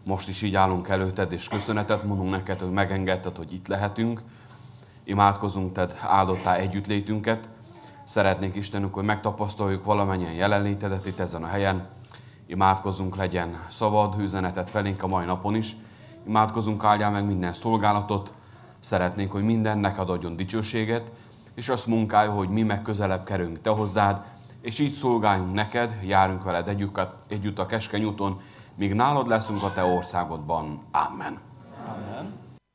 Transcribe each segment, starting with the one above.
most is így állunk előtted, és köszönetet mondunk neked, hogy megengedted, hogy itt lehetünk. Imádkozunk, Ted áldottál együttlétünket. Szeretnénk, Istenünk, hogy megtapasztaljuk valamennyien jelenlétedet itt ezen a helyen. Imádkozunk, legyen szavad üzenetet felénk a mai napon is. Imádkozunk, áldjál meg minden szolgálatot. Szeretnénk, hogy minden neked adjon dicsőséget, és azt munkálja, hogy mi meg közelebb kerülünk te hozzád, és így szolgáljunk neked, járunk veled együtt a keskeny úton, míg nálad leszünk a te országodban. Amen. Amen.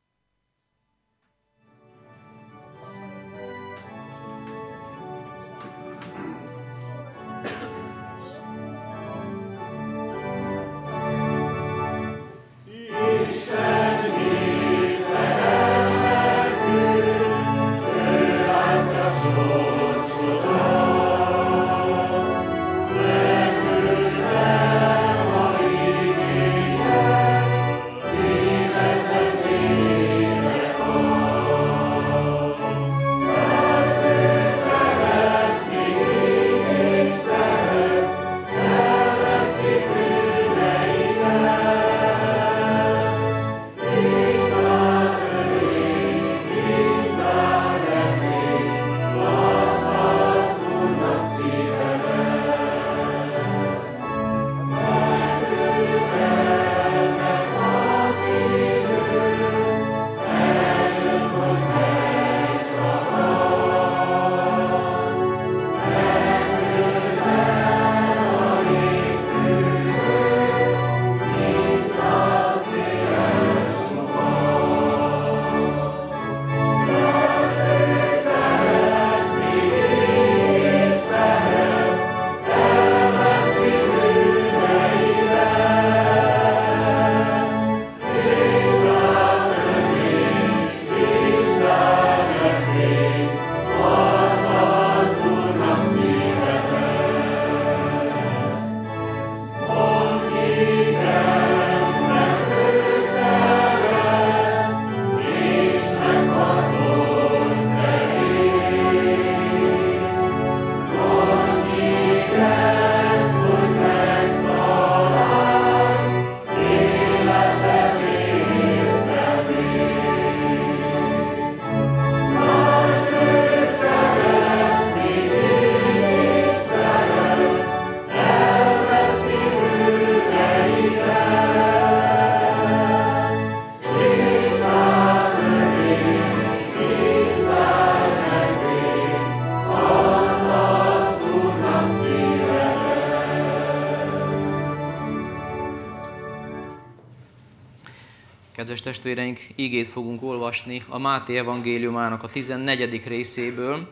Kedves testvéreink, igét fogunk olvasni a Máté evangéliumának a 14. részéből,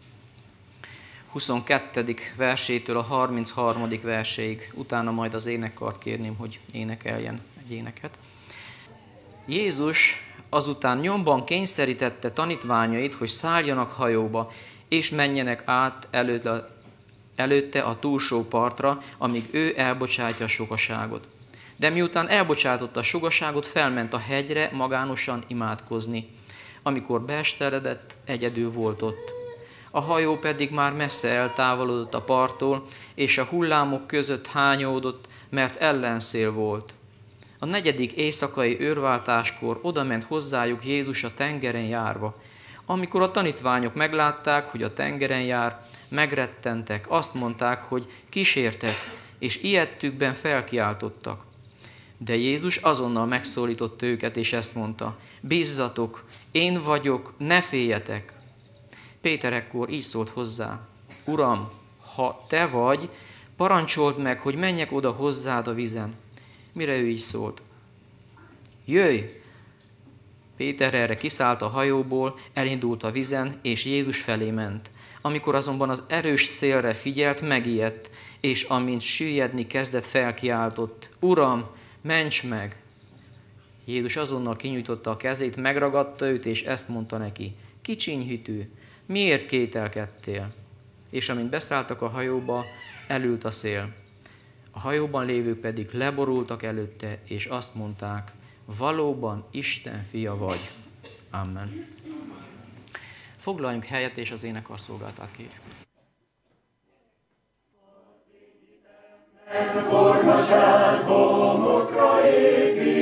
22. versétől a 33. verséig. Utána majd az énekkart kérném, hogy énekeljen egy éneket. Jézus azután nyomban kényszerítette tanítványait, hogy szálljanak hajóba, és menjenek át előtte a túlsó partra, amíg ő elbocsátja a sokaságot. De miután elbocsátotta a sokaságot, felment a hegyre magánosan imádkozni. Amikor beesteledett, egyedül volt ott. A hajó pedig már messze eltávolodott a parttól, és a hullámok között hányódott, mert ellenszél volt. A 4. éjszakai őrváltáskor odament hozzájuk Jézus a tengeren járva. Amikor a tanítványok meglátták, hogy a tengeren jár, megrettentek, azt mondták, hogy kísértek, és ijedtükben felkiáltottak. De Jézus azonnal megszólította őket, és ezt mondta: bízzatok, én vagyok, ne féljetek. Péter ekkor így szólt hozzá: Uram, ha te vagy, parancsold meg, hogy menjek oda hozzád a vízen. Mire ő így szólt: jöjj! Péter erre kiszállt a hajóból, elindult a vízen, és Jézus felé ment. Amikor azonban az erős szélre figyelt, megijedt, és amint süllyedni kezdett, felkiáltott: Uram, ments meg! Jézus azonnal kinyújtotta a kezét, megragadta őt, és ezt mondta neki: kicsiny hitű, miért kételkedtél? És amint beszálltak a hajóba, elült a szél. A hajóban lévők pedig leborultak előtte, és azt mondták: valóban Isten fia vagy. Amen. Foglaljunk helyet, és az énekar szolgáltát kérjük. Formaság homokra épít,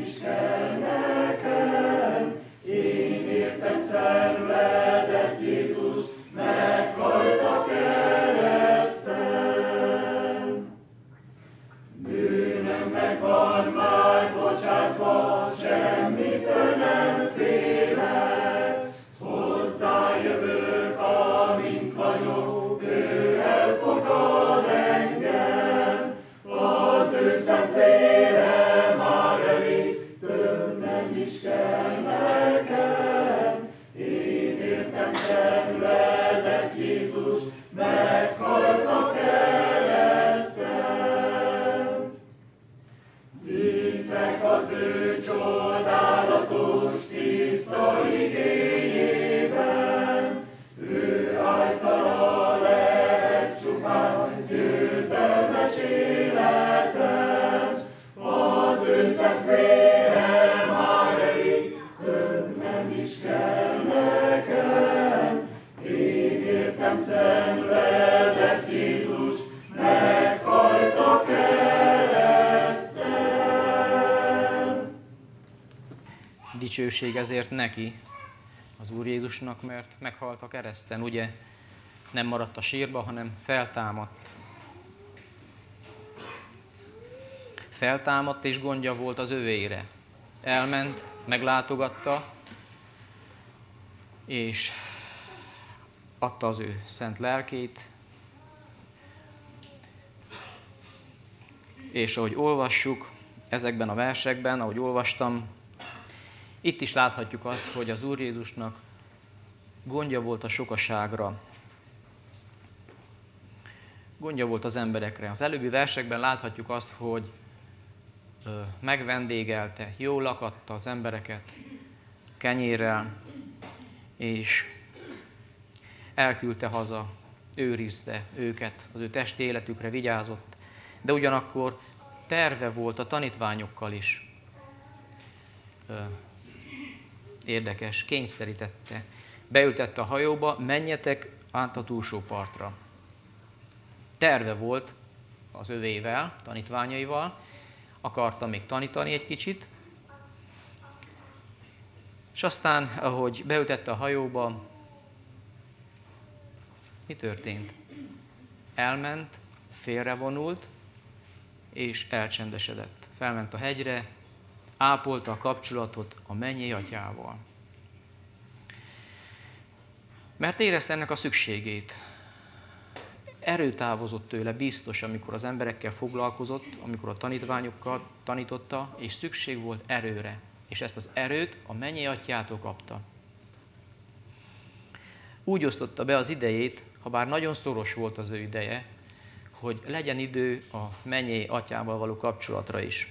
Dicsőség ezért neki, az Úr Jézusnak, mert meghalt a kereszten, ugye nem maradt a sírba, hanem feltámadt. Feltámadt és gondja volt az övéire. Elment, meglátogatta, és adta az ő szent lelkét. És ahogy olvassuk ezekben a versekben, ahogy olvastam, itt is láthatjuk azt, hogy az Úr Jézusnak gondja volt a sokaságra. Gondja volt az emberekre. Az előbbi versekben láthatjuk azt, hogy megvendégelte, jól lakatta az embereket kenyérrel, és elküldte haza, őrizte őket, az ő testi életükre vigyázott, de ugyanakkor terve volt a tanítványokkal is. Érdekes, kényszerítette. Beültette a hajóba, menjetek át a túlsó partra. Terve volt az övével, tanítványaival, akarta még tanítani egy kicsit, és aztán, ahogy beültette a hajóba, mi történt? Elment, félrevonult, és elcsendesedett. Felment a hegyre, ápolta a kapcsolatot a mennyei atyával. Mert érezte ennek a szükségét. Erő távozott tőle biztos, amikor az emberekkel foglalkozott, amikor a tanítványokkal tanította, és szükség volt erőre. És ezt az erőt a mennyei atyától kapta. Úgy osztotta be az idejét, ha bár nagyon szoros volt az ő ideje, hogy legyen idő a mennyei atyával való kapcsolatra is.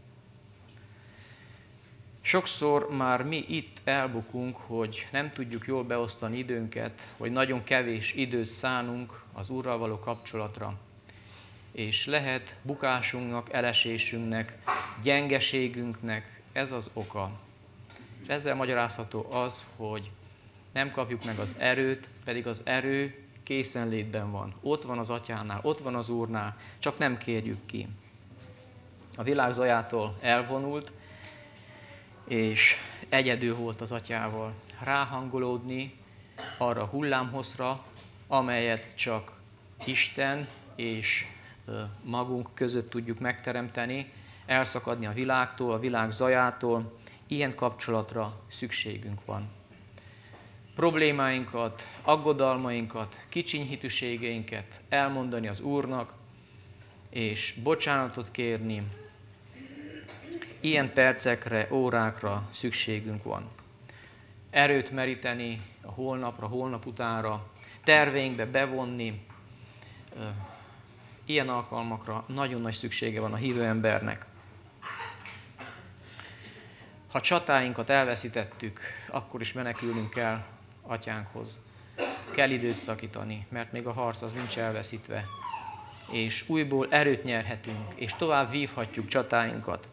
Sokszor már mi itt elbukunk, hogy nem tudjuk jól beosztani időnket, hogy nagyon kevés időt szánunk az Úrral való kapcsolatra. És lehet bukásunknak, elesésünknek, gyengeségünknek ez az oka. És ezzel magyarázható az, hogy nem kapjuk meg az erőt, pedig az erő készenlétben van. Ott van az Atyánál, ott van az Úrnál, csak nem kérjük ki. A világ zajától elvonult, és egyedül volt az Atyával. Ráhangolódni arra a hullámhosszra, amelyet csak Isten és magunk között tudjuk megteremteni, elszakadni a világtól, a világ zajától. Ilyen kapcsolatra szükségünk van. Problémáinkat, aggodalmainkat, kicsinyhitűségeinket elmondani az Úrnak, és bocsánatot kérni. Ilyen percekre, órákra szükségünk van. Erőt meríteni a holnapra, holnap utánra, terveinkbe bevonni. Ilyen alkalmakra nagyon nagy szüksége van a hívő embernek. Ha csatáinkat elveszítettük, akkor is menekülnünk kell Atyánkhoz. Kell időt szakítani, mert még a harc az nincs elveszítve. És újból erőt nyerhetünk, és tovább vívhatjuk csatáinkat.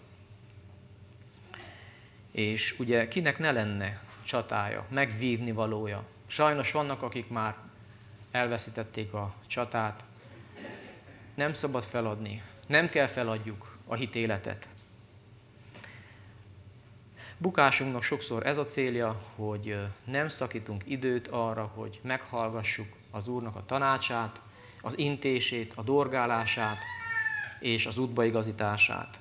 És ugye kinek ne lenne csatája, megvívni valója. Sajnos vannak, akik már elveszítették a csatát. Nem szabad feladni, nem kell feladjuk a hitéletet. Bukásunknak sokszor ez a célja, hogy nem szakítunk időt arra, hogy meghallgassuk az Úrnak a tanácsát, az intését, a dorgálását és az útbaigazítását.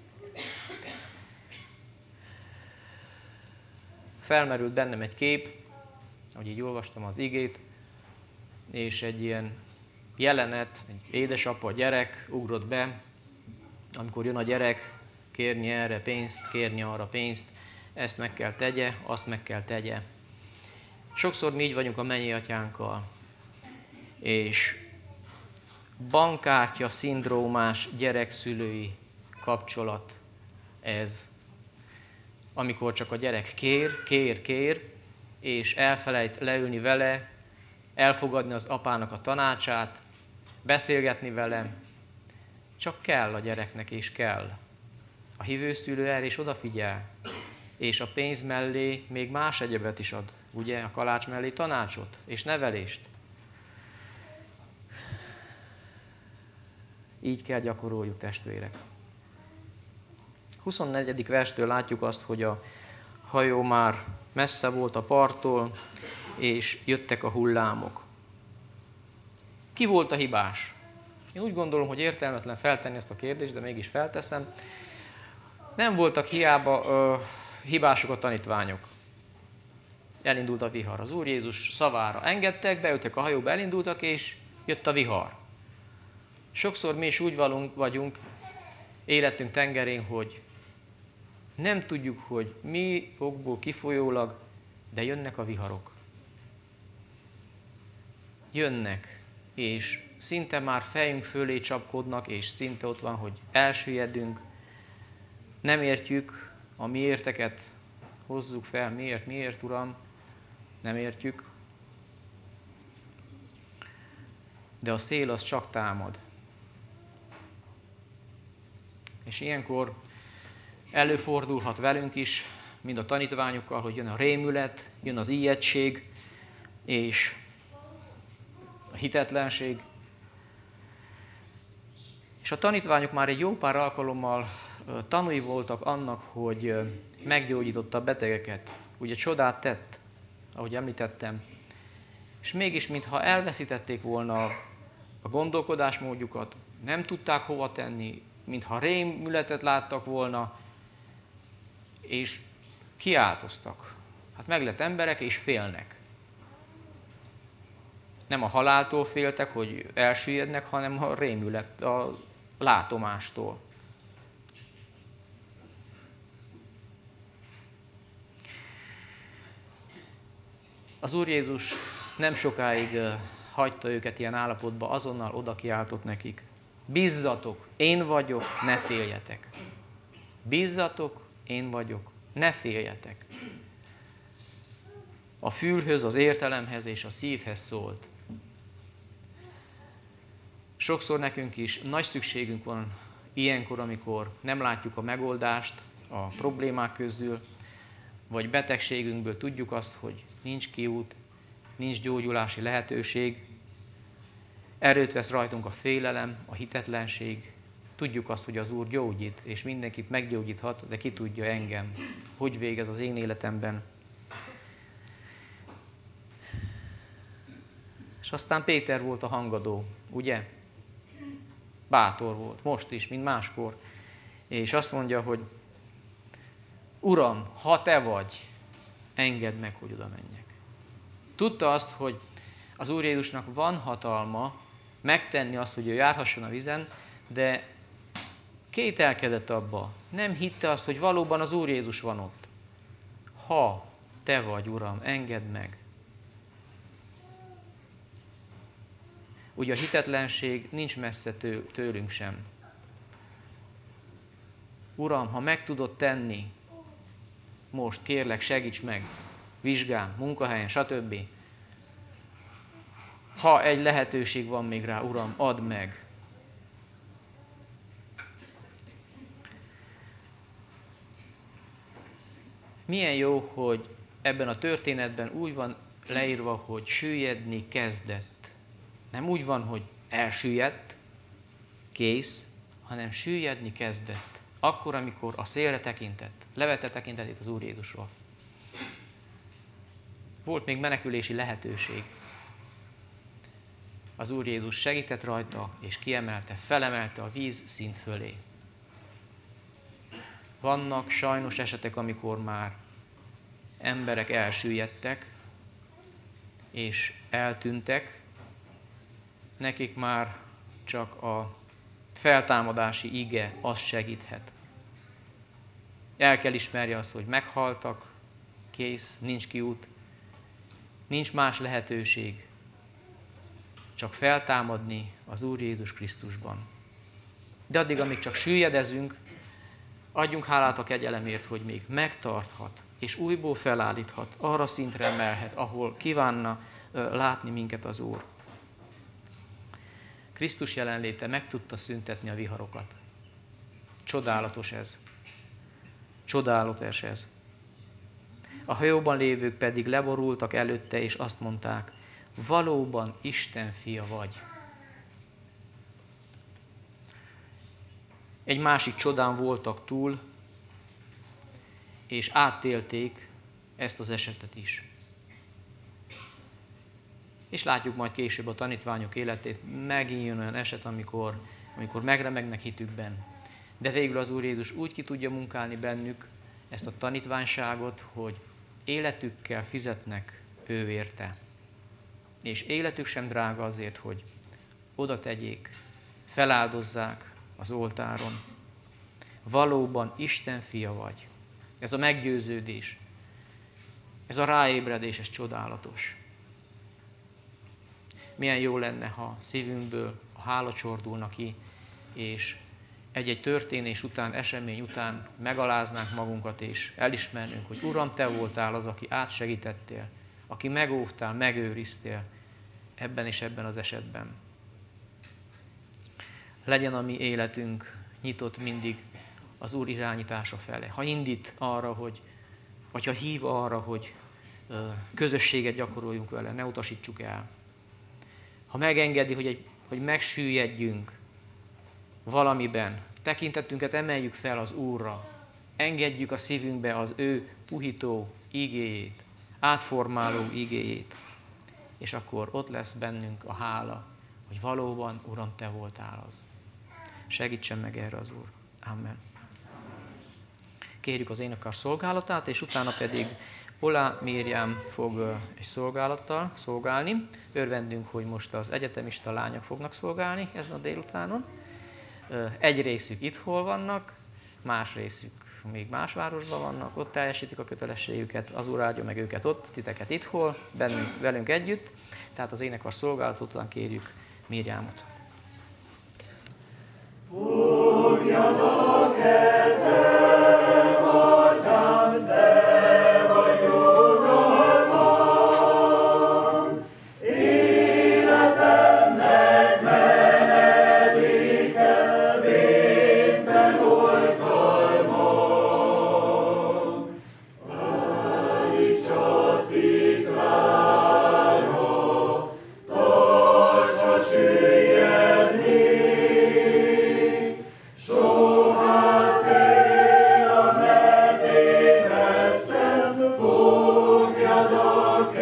Felmerült bennem egy kép, ahogy így olvastam az igét, és egy ilyen jelenet, egy édesapa, gyerek ugrott be, amikor jön a gyerek, kérni erre pénzt, kérni arra pénzt, ezt meg kell tegye, azt meg kell tegye. Sokszor mi így vagyunk a mennyi atyánkkal, és bankkártya szindrómás gyerekszülői kapcsolat ez. Amikor csak a gyerek kér, és elfelejt leülni vele, elfogadni az apának a tanácsát, beszélgetni vele, csak kell a gyereknek, és kell. A hívőszülő erre is odafigyel, és a pénz mellé még más egyebet is ad, ugye, a kalács mellé tanácsot és nevelést. Így kell gyakoroljuk, testvérek. 24. verstől látjuk azt, hogy a hajó már messze volt a parttól, és jöttek a hullámok. Ki volt a hibás? Én úgy gondolom, hogy értelmetlen feltenni ezt a kérdést, de mégis felteszem. Nem voltak hiába hibások a tanítványok. Elindult a vihar. Az Úr Jézus szavára engedtek, beültek a hajóba, elindultak, és jött a vihar. Sokszor mi is úgy vagyunk életünk tengerén, hogy nem tudjuk, hogy mi okból kifolyólag, de jönnek a viharok. Jönnek, és szinte már fejünk fölé csapkodnak, és szinte ott van, hogy elsüllyedünk. Nem értjük a miérteket, hozzuk fel, miért, Uram, nem értjük. De a szél az csak támad. És ilyenkor előfordulhat velünk is, mind a tanítványokkal, hogy jön a rémület, jön az ijegység, és a hitetlenség. És a tanítványok már egy jó pár alkalommal tanúi voltak annak, hogy meggyógyította a betegeket. Ugye csodát tett, ahogy említettem. És mégis, mintha elveszítették volna a gondolkodásmódjukat, nem tudták hova tenni, mintha rémületet láttak volna, és kiáltoztak. Hát meg lett emberek, és félnek. Nem a haláltól féltek, hogy elsüllyednek, hanem a rémület, a látomástól. Az Úr Jézus nem sokáig hagyta őket ilyen állapotba, azonnal oda kiáltott nekik. Bízzatok, én vagyok, ne féljetek. Bízzatok, én vagyok, ne féljetek. A fülhöz, az értelemhez és a szívhez szólt. Sokszor nekünk is nagy szükségünk van ilyenkor, amikor nem látjuk a megoldást a problémák közül, vagy betegségünkből tudjuk azt, hogy nincs kiút, nincs gyógyulási lehetőség, erőt vesz rajtunk a félelem, a hitetlenség, tudjuk azt, hogy az Úr gyógyít, és mindenkit meggyógyíthat, de ki tudja engem, hogy végez az én életemben. És aztán Péter volt a hangadó, ugye? Bátor volt, most is, mint máskor. És azt mondja, hogy Uram, ha te vagy, engedd meg, hogy oda menjek. Tudta azt, hogy az Úr Jézusnak van hatalma megtenni azt, hogy ő járhasson a vízen, de kételkedett abba. Nem hitte azt, hogy valóban az Úr Jézus van ott. Ha te vagy, Uram, engedd meg. Ugye a hitetlenség nincs messze tőlünk sem. Uram, ha meg tudod tenni, most kérlek, segíts meg, vizsgán, munkahelyen, stb. Ha egy lehetőség van még rá, Uram, add meg. Milyen jó, hogy ebben a történetben úgy van leírva, hogy süllyedni kezdett. Nem úgy van, hogy elsüllyedt, kész, hanem süllyedni kezdett. akkor, amikor a szélre tekintett, levette tekintetét az Úr Jézusról. Volt még menekülési lehetőség. Az Úr Jézus segített rajta, és kiemelte, felemelte a víz szint fölé. Vannak sajnos esetek, amikor már emberek elsüllyedtek, és eltűntek, nekik már csak a feltámadási ige az segíthet. El kell ismerje azt, hogy meghaltak, kész, nincs kiút, nincs más lehetőség, csak feltámadni az Úr Jézus Krisztusban. De addig, amíg csak süllyedezünk, adjunk hálát a kegyelemért, hogy még megtarthat, és újból felállíthat, arra szintre emelhet, ahol kívánna látni minket az Úr. Krisztus jelenléte meg tudta szüntetni a viharokat. Csodálatos ez. Csodálatos ez. A hajóban lévők pedig leborultak előtte, és azt mondták, valóban Isten fia vagy. Egy másik csodán voltak túl, és átélték ezt az esetet is. És látjuk majd később a tanítványok életét, megint jön olyan eset, amikor megremegnek hitükben. De végül az Úr Jézus úgy ki tudja munkálni bennük ezt a tanítványságot, hogy életükkel fizetnek ő érte. És életük sem drága azért, hogy oda tegyék, feláldozzák az oltáron. Valóban Isten fia vagy. Ez a meggyőződés, ez a ráébredés, ez csodálatos. Milyen jó lenne, ha szívünkből a hála csordulna ki, és egy-egy történés után, esemény után megaláznánk magunkat, és elismernünk, hogy Uram, Te voltál az, aki átsegítettél, aki megóvtál, megőriztél ebben és ebben az esetben. Legyen a mi életünk nyitott mindig az Úr irányítása fele. Ha indít arra, vagy ha hív arra, hogy közösséget gyakoroljunk vele, ne utasítsuk el. Ha megengedi, hogy megsüllyedjünk valamiben, tekintetünket emeljük fel az Úrra, engedjük a szívünkbe az ő puhító igéjét, átformáló igéjét, és akkor ott lesz bennünk a hála, hogy valóban, Uram, Te voltál az. Segítsen meg erre az Úr. Amen. Kérjük az énekar szolgálatát, és utána pedig Ola Miriam fog egy szolgálattal szolgálni. Örvendünk, hogy most az egyetemista lányok fognak szolgálni ezen a délutánon. Egy részük itthon vannak, más részük még más városban vannak, ott teljesítik a kötelességüket, az Úr áldja meg őket ott, titeket itthon, velünk együtt. Tehát az énekar szolgálat után kérjük Miriamot. Fogjanak kezem, atyám, te vagy uralmam, életemnek menedéke, vészben oltalmam. Állíts a sziklára, tarts a süllyedni, soha célnak ne tévesszem, fogjanak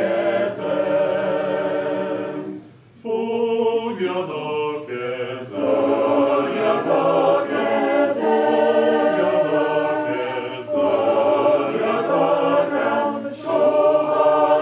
kezem. Fogjanak kezem. Fogjanak kezem. Fogjanak kezem. Fogjanak rám, soha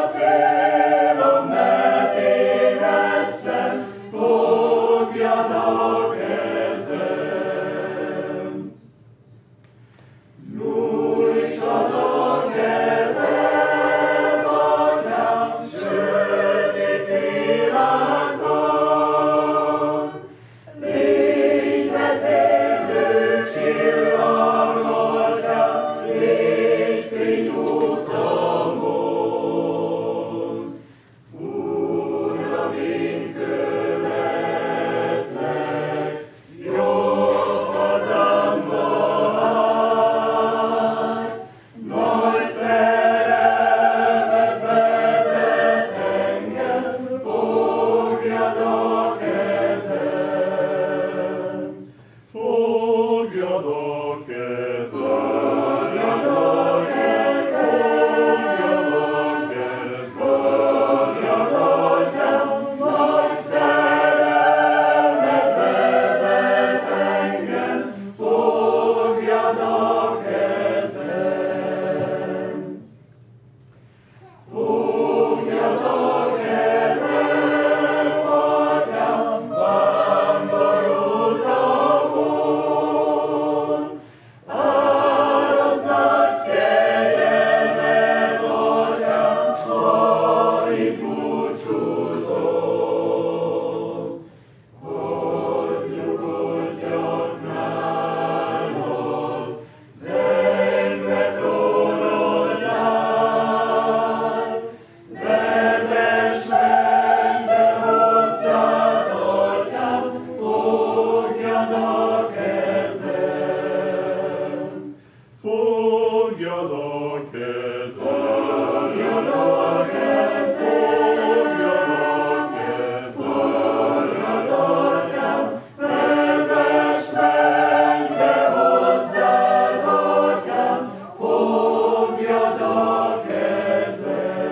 ujjad a kezem.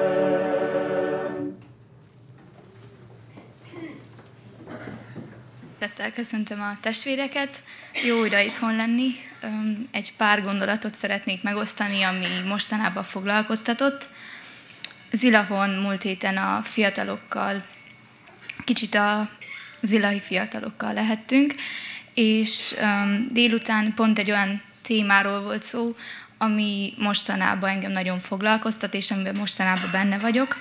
Tettel köszöntöm a testvéreket, jó újra itthon lenni. Egy pár gondolatot szeretnék megosztani, ami mostanában foglalkoztatott. Zilahon múlt héten a fiatalokkal, kicsit az ilahi fiatalokkal lehettünk, és délután pont egy olyan témáról volt szó, ami mostanában engem nagyon foglalkoztat, és amiben mostanában benne vagyok.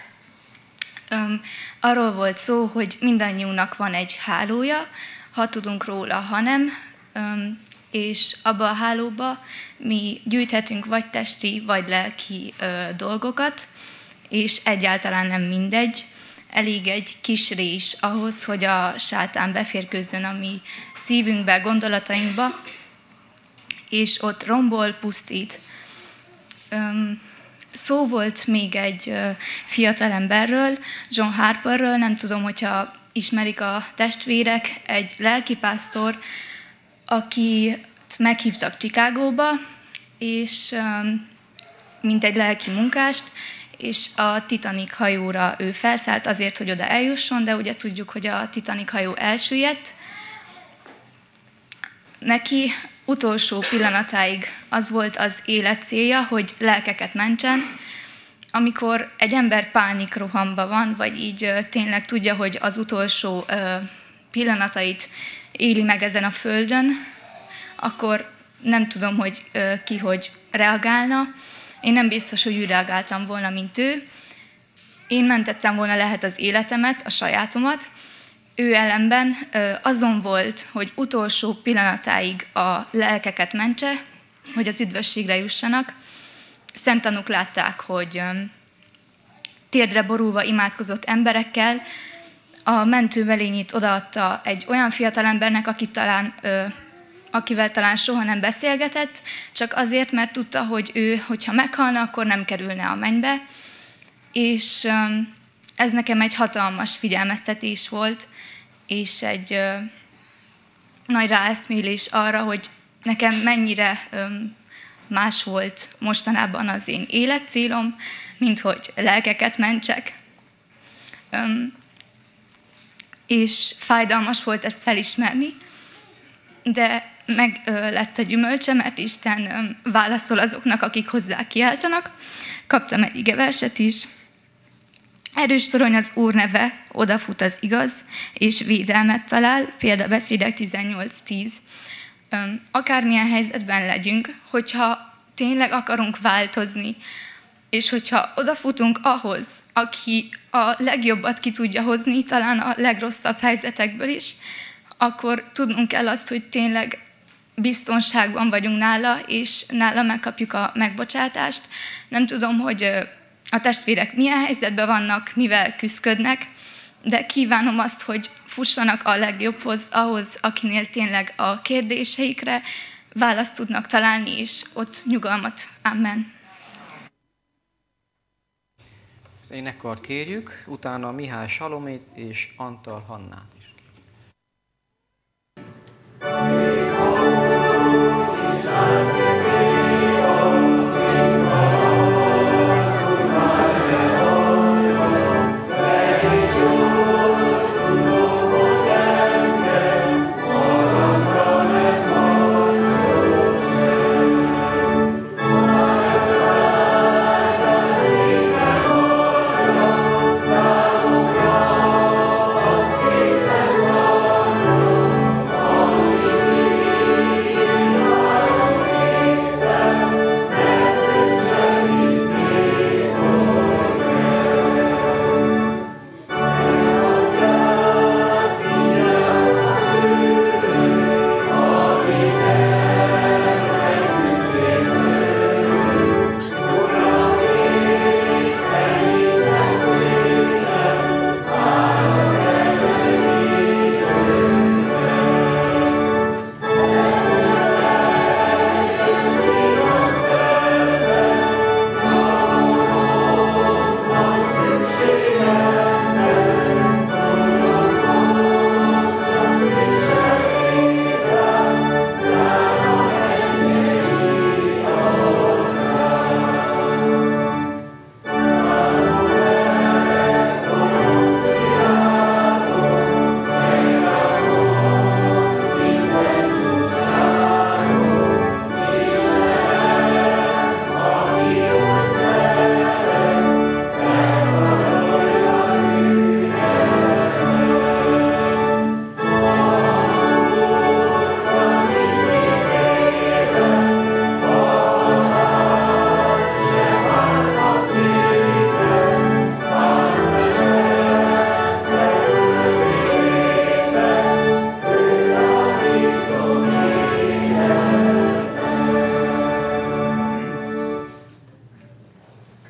Arról volt szó, hogy mindannyiunknak van egy hálója, ha tudunk róla, ha nem, és abba a hálóba mi gyűjthetünk vagy testi, vagy lelki dolgokat, és egyáltalán nem mindegy. Elég egy kis rés ahhoz, hogy a sátán beférkőzzön a mi szívünkbe, gondolatainkba, és ott rombol, pusztít. Szó volt még egy fiatalemberről, John Harperről, nem tudom, hogyha ismerik a testvérek, egy lelkipásztor, akit meghívtak Chicagóba, és mint egy lelki munkást, és a Titanic hajóra ő felszállt azért, hogy oda eljusson, de ugye tudjuk, hogy a Titanic hajó elsüllyedt. Neki utolsó pillanatáig az volt az élet célja, hogy lelkeket mentsen. Amikor egy ember pánikrohamban van, vagy így tényleg tudja, hogy az utolsó pillanatait éli meg ezen a földön, akkor nem tudom, hogy ki hogy reagálna. Én nem biztos, hogy úgy reagáltam volna, mint ő. Én mentettem volna lehet az életemet, a sajátomat. Ő ellenben azon volt, hogy utolsó pillanatáig a lelkeket mentse, hogy az üdvösségre jussanak. Szemtanúk látták, hogy térdre borulva imádkozott emberekkel, a mentővelényét odaadta egy olyan fiatalembernek, akivel talán soha nem beszélgetett, csak azért, mert tudta, hogy ő, hogyha meghalna, akkor nem kerülne a mennybe. És ez nekem egy hatalmas figyelmeztetés volt, és egy nagy ráeszmélés arra, hogy nekem mennyire más volt mostanában az én életcélom, mint hogy lelkeket mentsek. És fájdalmas volt ezt felismerni, de meg lett a gyümölcse, mert Isten válaszol azoknak, akik hozzá kiáltanak. Kaptam egy igeverset is. Erős torony az Úr neve, odafut az igaz, és védelmet talál, Példabeszédek 18:10. Akármilyen helyzetben legyünk, hogyha tényleg akarunk változni, és hogyha odafutunk ahhoz, aki a legjobbat ki tudja hozni, talán a legrosszabb helyzetekből is, akkor tudnunk kell azt, hogy tényleg biztonságban vagyunk nála, és nála megkapjuk a megbocsátást. Nem tudom, hogy a testvérek milyen helyzetben vannak, mivel küszködnek, de kívánom azt, hogy fussanak a legjobbhoz, ahhoz, akinél tényleg a kérdéseikre választ tudnak találni, és ott nyugalmat. Amen. Az énekkart kérjük, utána Mihály Salomét és Antal Hannát is. Peace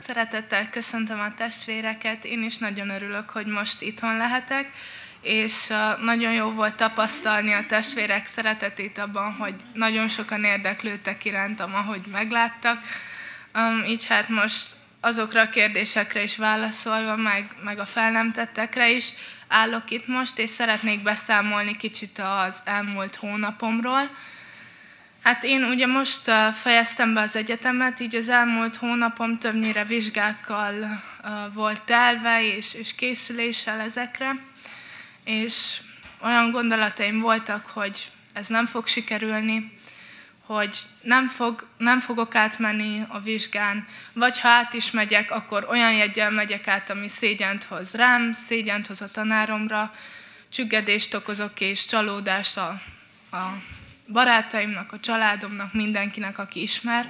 Szeretettel köszöntöm a testvéreket, én is nagyon örülök, hogy most itthon lehetek, és nagyon jó volt tapasztalni a testvérek szeretetét abban, hogy nagyon sokan érdeklődtek irántam, ahogy megláttak. Így hát most azokra a kérdésekre is válaszolva, meg a fel nem tettekre is állok itt most, és szeretnék beszámolni kicsit az elmúlt hónapomról. Hát én ugye most fejeztem be az egyetemet, így az elmúlt hónapom többnyire vizsgákkal volt telve, és készüléssel ezekre, és olyan gondolataim voltak, hogy ez nem fog sikerülni, hogy nem fogok átmenni a vizsgán, vagy ha át is megyek, akkor olyan jeggyel megyek át, ami szégyent hoz rám, szégyent hoz a tanáromra, csüggedést okozok és csalódást a barátaimnak, a családomnak, mindenkinek, aki ismer.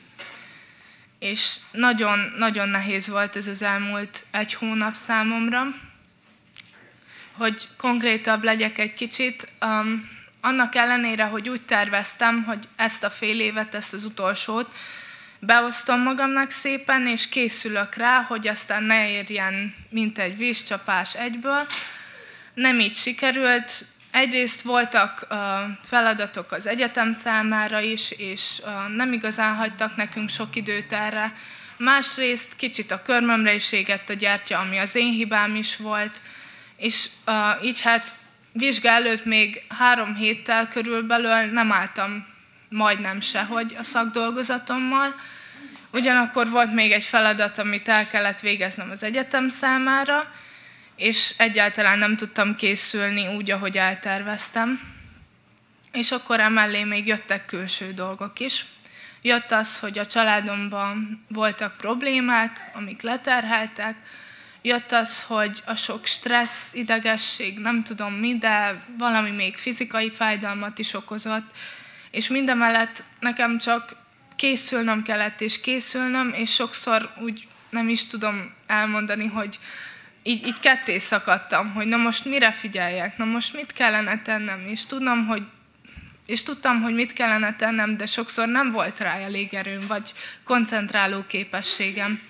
És nagyon nehéz volt ez az elmúlt 1 hónap számomra. Hogy konkrétabb legyek egy kicsit, annak ellenére, hogy úgy terveztem, hogy ezt a fél évet, ezt az utolsót beosztom magamnak szépen, és készülök rá, hogy aztán ne érjen mint egy vízcsapás egyből. Nem így sikerült. Egyrészt voltak feladatok az egyetem számára is, és nem igazán hagytak nekünk sok időt erre. Másrészt kicsit a körmömre is égett a gyertya, ami az én hibám is volt, és így hát vizsga előtt még 3 héttel körülbelül nem álltam majdnem sehogy a szakdolgozatommal. Ugyanakkor volt még egy feladat, amit el kellett végeznem az egyetem számára, és egyáltalán nem tudtam készülni úgy, ahogy elterveztem. És akkor emellé még jöttek külső dolgok is. Jött az, hogy a családomban voltak problémák, amik leterheltek. Jött az, hogy a sok stressz, idegesség, nem tudom mi, de valami még fizikai fájdalmat is okozott. És mindemellett nekem csak készülnöm kellett, és sokszor úgy nem is tudom elmondani, hogy így ketté szakadtam, hogy na most mire figyeljek, na most mit kellene tennem, és tudtam, hogy mit kellene tennem, de sokszor nem volt rá elég erőm, vagy koncentráló képességem.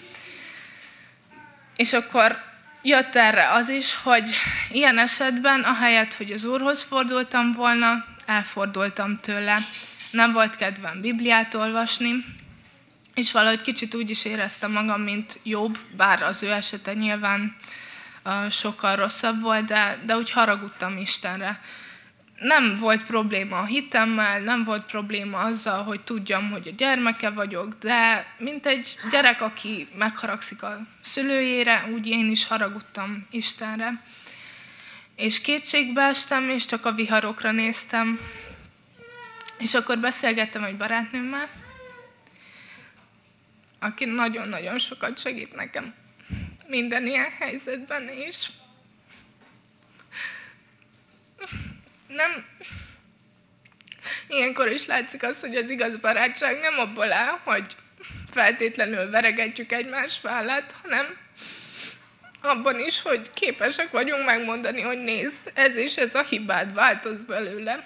És akkor jött erre az is, hogy ilyen esetben, ahelyett, hogy az Úrhoz fordultam volna, elfordultam tőle. Nem volt kedvem Bibliát olvasni, és valahogy kicsit úgy is éreztem magam, mint Jobb, bár az ő esete nyilván sokkal rosszabb volt, de úgy haragudtam Istenre. Nem volt probléma a hitemmel, nem volt probléma azzal, hogy tudjam, hogy a gyermeke vagyok, de mint egy gyerek, aki megharagszik a szülőjére, úgy én is haragudtam Istenre. És kétségbe estem, és csak a viharokra néztem. És akkor beszélgettem egy barátnőmmel, aki nagyon-nagyon sokat segít nekem minden ilyen helyzetben, és nem, ilyenkor is látszik az, hogy az igaz barátság nem abból áll, hogy feltétlenül veregetjük egymás vállát, hanem abban is, hogy képesek vagyunk megmondani, hogy nézd, ez és ez a hibád, változz belőle.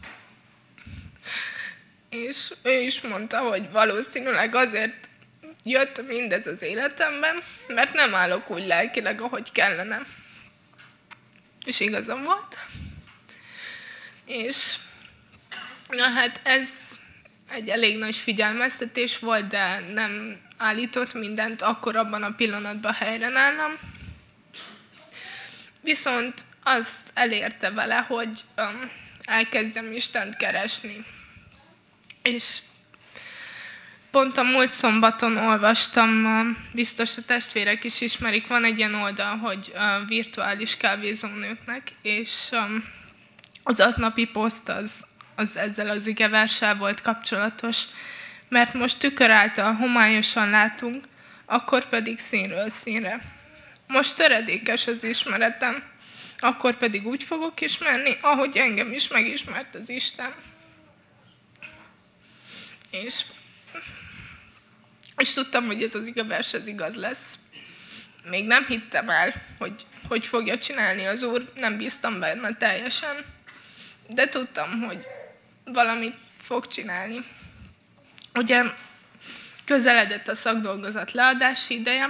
És ő is mondta, hogy valószínűleg azért jött mindez az életemben, mert nem állok úgy lelkileg, ahogy kellene. És igazam volt. És hát ez egy elég nagy figyelmeztetés volt, de nem állított mindent akkor abban a pillanatban helyre nálam. Viszont azt elérte vele, hogy elkezdjem Istent keresni. És pont a múlt szombaton olvastam, biztos a testvérek is ismerik, van egy ilyen oldal, hogy virtuális kávézónőknek, és az aznapi poszt az ezzel az igeverssel volt kapcsolatos, mert most tükör által homályosan látunk, akkor pedig színről színre. Most töredékes az ismeretem, akkor pedig úgy fogok ismerni, ahogy engem is megismert az Isten. És tudtam, hogy ez az igevers, ez igaz lesz. Még nem hittem el, hogy fogja csinálni az Úr, nem bíztam benne teljesen, de tudtam, hogy valamit fog csinálni. Ugye közeledett a szakdolgozat leadási ideje,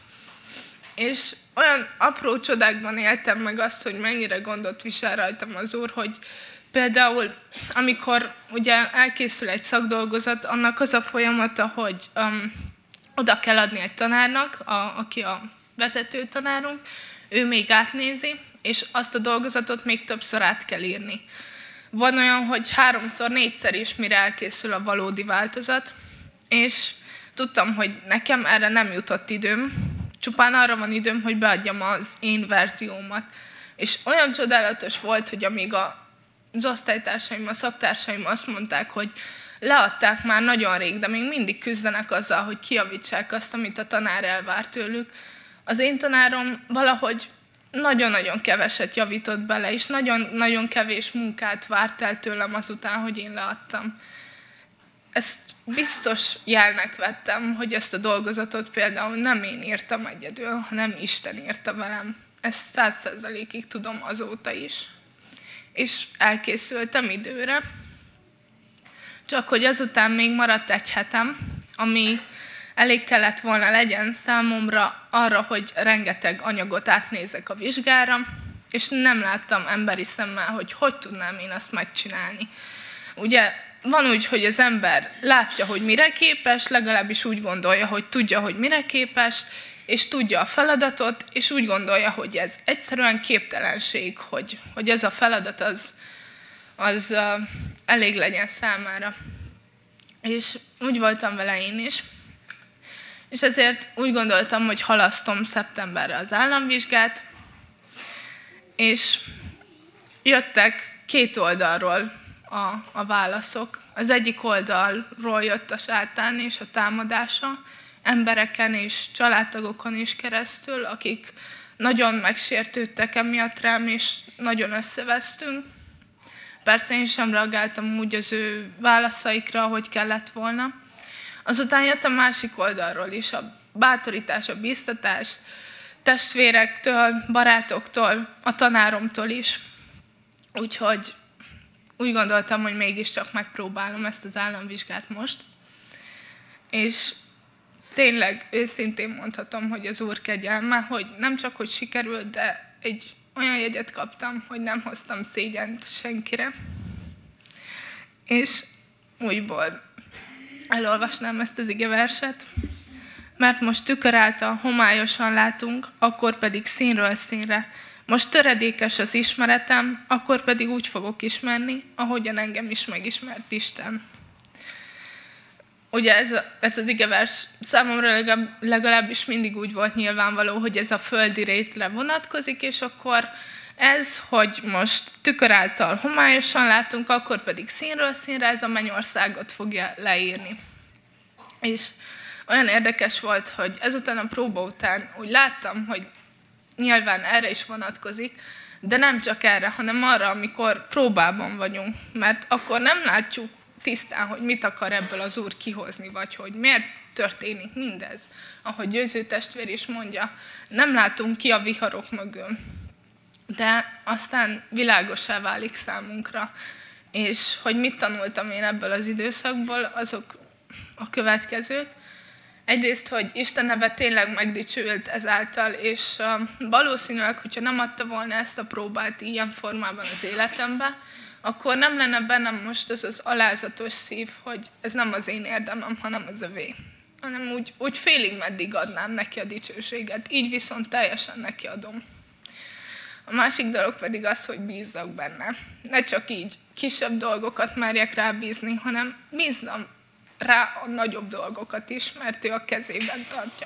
és olyan apró csodákban éltem meg azt, hogy mennyire gondot visel rajtam az Úr, hogy például, amikor ugye elkészül egy szakdolgozat, annak az a folyamata, hogy oda kell adni egy tanárnak, aki a vezető tanárunk, ő még átnézi, és azt a dolgozatot még többször át kell írni. Van olyan, hogy 3-4-szer is, mire elkészül a valódi változat, és tudtam, hogy nekem erre nem jutott időm, csupán arra van időm, hogy beadjam az én verziómat. És olyan csodálatos volt, hogy amíg az osztálytársaim, a szaktársaim azt mondták, hogy leadták már nagyon rég, de még mindig küzdenek azzal, hogy kijavítsák azt, amit a tanár elvár tőlük. Az én tanárom valahogy nagyon-nagyon keveset javított bele, és nagyon-nagyon kevés munkát várt el tőlem azután, hogy én leadtam. Ezt biztos jelnek vettem, hogy ezt a dolgozatot például nem én írtam egyedül, hanem Isten írta velem. Ezt 100%-ig tudom azóta is. És elkészültem időre. Csak hogy azután még maradt egy hetem, ami elég kellett volna legyen számomra arra, hogy rengeteg anyagot átnézek a vizsgára, és nem láttam emberi szemmel, hogy tudnám én azt megcsinálni. Ugye van úgy, hogy az ember látja, hogy mire képes, legalábbis úgy gondolja, hogy tudja, hogy mire képes, és tudja a feladatot, és úgy gondolja, hogy ez egyszerűen képtelenség, hogy ez a feladat az elég legyen számára. És úgy voltam vele én is. És ezért úgy gondoltam, hogy halasztom szeptemberre az államvizsgát, és jöttek 2 oldalról a válaszok. Az egyik oldalról jött a sátán és a támadása, embereken és családtagokon is keresztül, akik nagyon megsértődtek emiatt rám, és nagyon összevesztünk. Persze én sem reagáltam úgy az ő válaszaikra, ahogy kellett volna. Azután jött a másik oldalról is a bátorítás, a bíztatás, testvérektől, barátoktól, a tanáromtól is. Úgyhogy úgy gondoltam, hogy mégiscsak megpróbálom ezt az államvizsgát most. És tényleg őszintén mondhatom, hogy az Úr kegyelme, hogy nem csak, hogy sikerült, de egy olyan jegyet kaptam, hogy nem hoztam szégyent senkire. És újból elolvasnám ezt az igeverset. Mert most tükör által homályosan látunk, akkor pedig színről színre. Most töredékes az ismeretem, akkor pedig úgy fogok ismerni, ahogyan engem is megismert Isten. Ugye ez az igevers számomra legalábbis mindig úgy volt nyilvánvaló, hogy ez a földi rétre vonatkozik, és akkor ez, hogy most tükör által homályosan látunk, akkor pedig színről színre, ez a mennyországot fogja leírni. És olyan érdekes volt, hogy ezután a próba után úgy láttam, hogy nyilván erre is vonatkozik, de nem csak erre, hanem arra, amikor próbában vagyunk. Mert akkor nem látjuk tisztán, hogy mit akar ebből az Úr kihozni, vagy hogy miért történik mindez. Ahogy Győző testvér is mondja, nem látunk ki a viharok mögül. De aztán világossá válik számunkra. És hogy mit tanultam én ebből az időszakból, azok a következők. Egyrészt, hogy Isten neve tényleg megdicsült ezáltal, és valószínűleg, hogyha nem adta volna ezt a próbát ilyen formában az életembe, akkor nem lenne bennem most ez az alázatos szív, hogy ez nem az én érdemem, hanem az övé. Hanem úgy félig meddig adnám neki a dicsőséget, így viszont teljesen neki adom. A másik dolog pedig az, hogy bízzak benne. Ne csak így kisebb dolgokat merjek rábízni, hanem bízzam rá a nagyobb dolgokat is, mert ő a kezében tartja.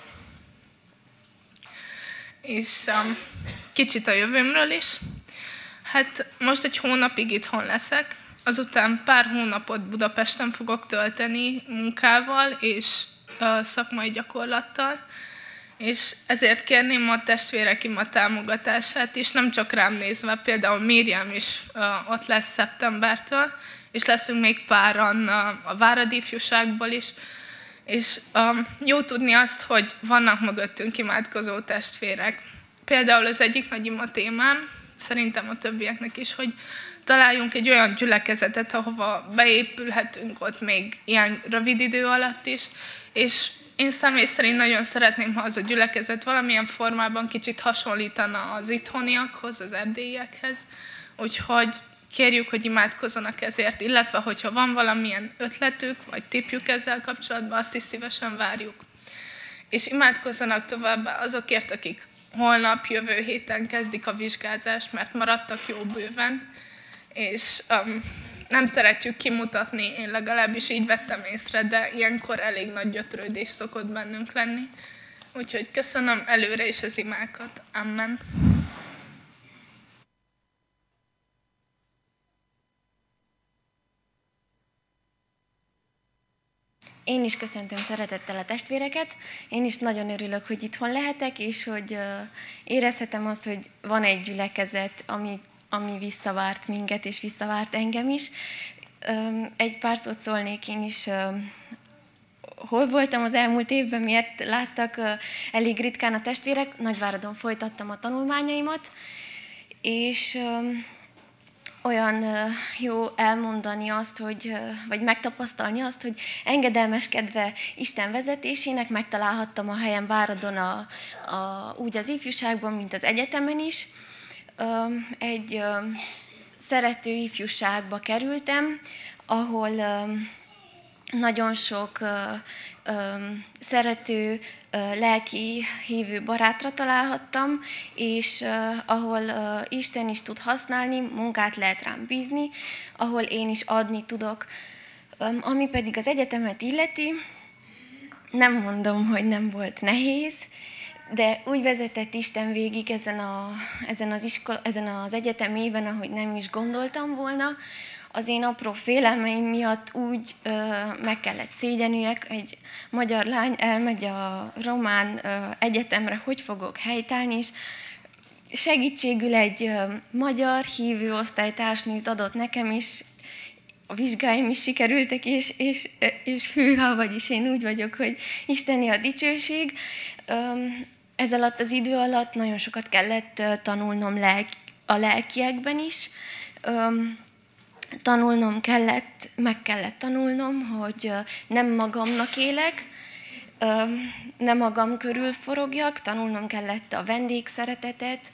És kicsit a jövőmről is. Hát most egy hónapig itthon leszek, azután pár hónapot Budapesten fogok tölteni munkával és szakmai gyakorlattal, és ezért kérném a testvéreim a támogatását, és nem csak rám nézve, például Miriam is ott lesz szeptembertől, és leszünk még páran a Váradi ifjúságból is, és jó tudni azt, hogy vannak mögöttünk imádkozó testvérek. Például az egyik nagy ima témám, szerintem a többieknek is, hogy találjunk egy olyan gyülekezetet, ahova beépülhetünk ott még ilyen rövid idő alatt is, És én személy szerint nagyon szeretném, ha az a gyülekezet valamilyen formában kicsit hasonlítana az itthoniakhoz, az erdélyiekhez. Úgyhogy kérjük, hogy imádkozzanak ezért, illetve hogyha van valamilyen ötletük, vagy tippjük ezzel kapcsolatban, azt is szívesen várjuk. És imádkozzanak továbbá azokért, akik holnap, jövő héten kezdik a vizsgázást, mert maradtak jó bőven, és nem szeretjük kimutatni, én legalábbis így vettem észre, de ilyenkor elég nagy gyötrődés szokott bennünk lenni. Úgyhogy köszönöm előre is az imákat. Amen. Én is köszöntöm szeretettel a testvéreket. Én is nagyon örülök, hogy itthon lehetek, és hogy érezhetem azt, hogy van egy gyülekezet, ami visszavárt minket, és visszavárt engem is. Egy pár szót szólnék én is. Hol voltam az elmúlt évben, miért láttak elég ritkán a testvérek. Nagyváradon folytattam a tanulmányaimat, és olyan jó elmondani azt, vagy megtapasztalni azt, hogy engedelmeskedve Isten vezetésének megtalálhattam a helyem Váradon úgy az ifjúságban, mint az egyetemen is. Egy szerető ifjúságba kerültem, ahol nagyon sok szerető, lelki hívő barátra találhattam, és ahol Isten is tud használni, munkát lehet rám bízni, ahol én is adni tudok. Ami pedig az egyetemet illeti, nem mondom, hogy nem volt nehéz, de úgy vezetett Isten végig ezen az egyetem éven, ahogy nem is gondoltam volna. Az én apró félelmeim miatt úgy meg kellett szégyenüljek, egy magyar lány elmegy a román egyetemre, hogy fogok helytállni, és segítségül egy magyar hívő osztálytársnőt adott nekem, és a vizsgáim is sikerültek, és hűha, vagyis én úgy vagyok, hogy Isteni a dicsőség. Ez alatt az idő alatt nagyon sokat kellett tanulnom a lelkiekben is. Meg kellett tanulnom, hogy nem magamnak élek, nem magam körül forogjak, tanulnom kellett a vendégszeretetet,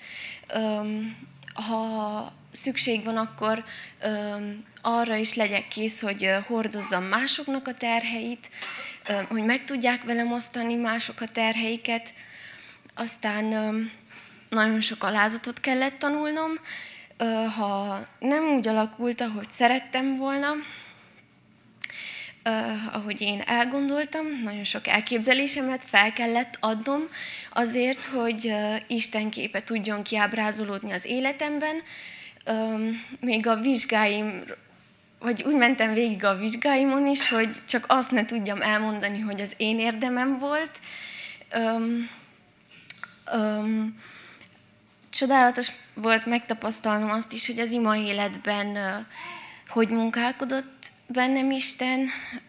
ha szükség van, akkor arra is legyek kész, hogy hordozzam másoknak a terheit, hogy meg tudják velem osztani mások a terheiket. Aztán nagyon sok alázatot kellett tanulnom, ha nem úgy alakult, ahogy szerettem volna, ahogy én elgondoltam, nagyon sok elképzelésemet fel kellett adnom azért, hogy Isten képe tudjon kiábrázolódni az életemben. Még a vizsgáim, vagy úgy mentem végig a vizsgáimon is, hogy csak azt ne tudjam elmondani, hogy az én érdemem volt. Csodálatos volt megtapasztalnom azt is, hogy az ima életben hogy munkálkodott bennem Isten.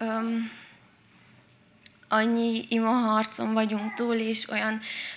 Annyi imaharcon vagyunk túl, és olyan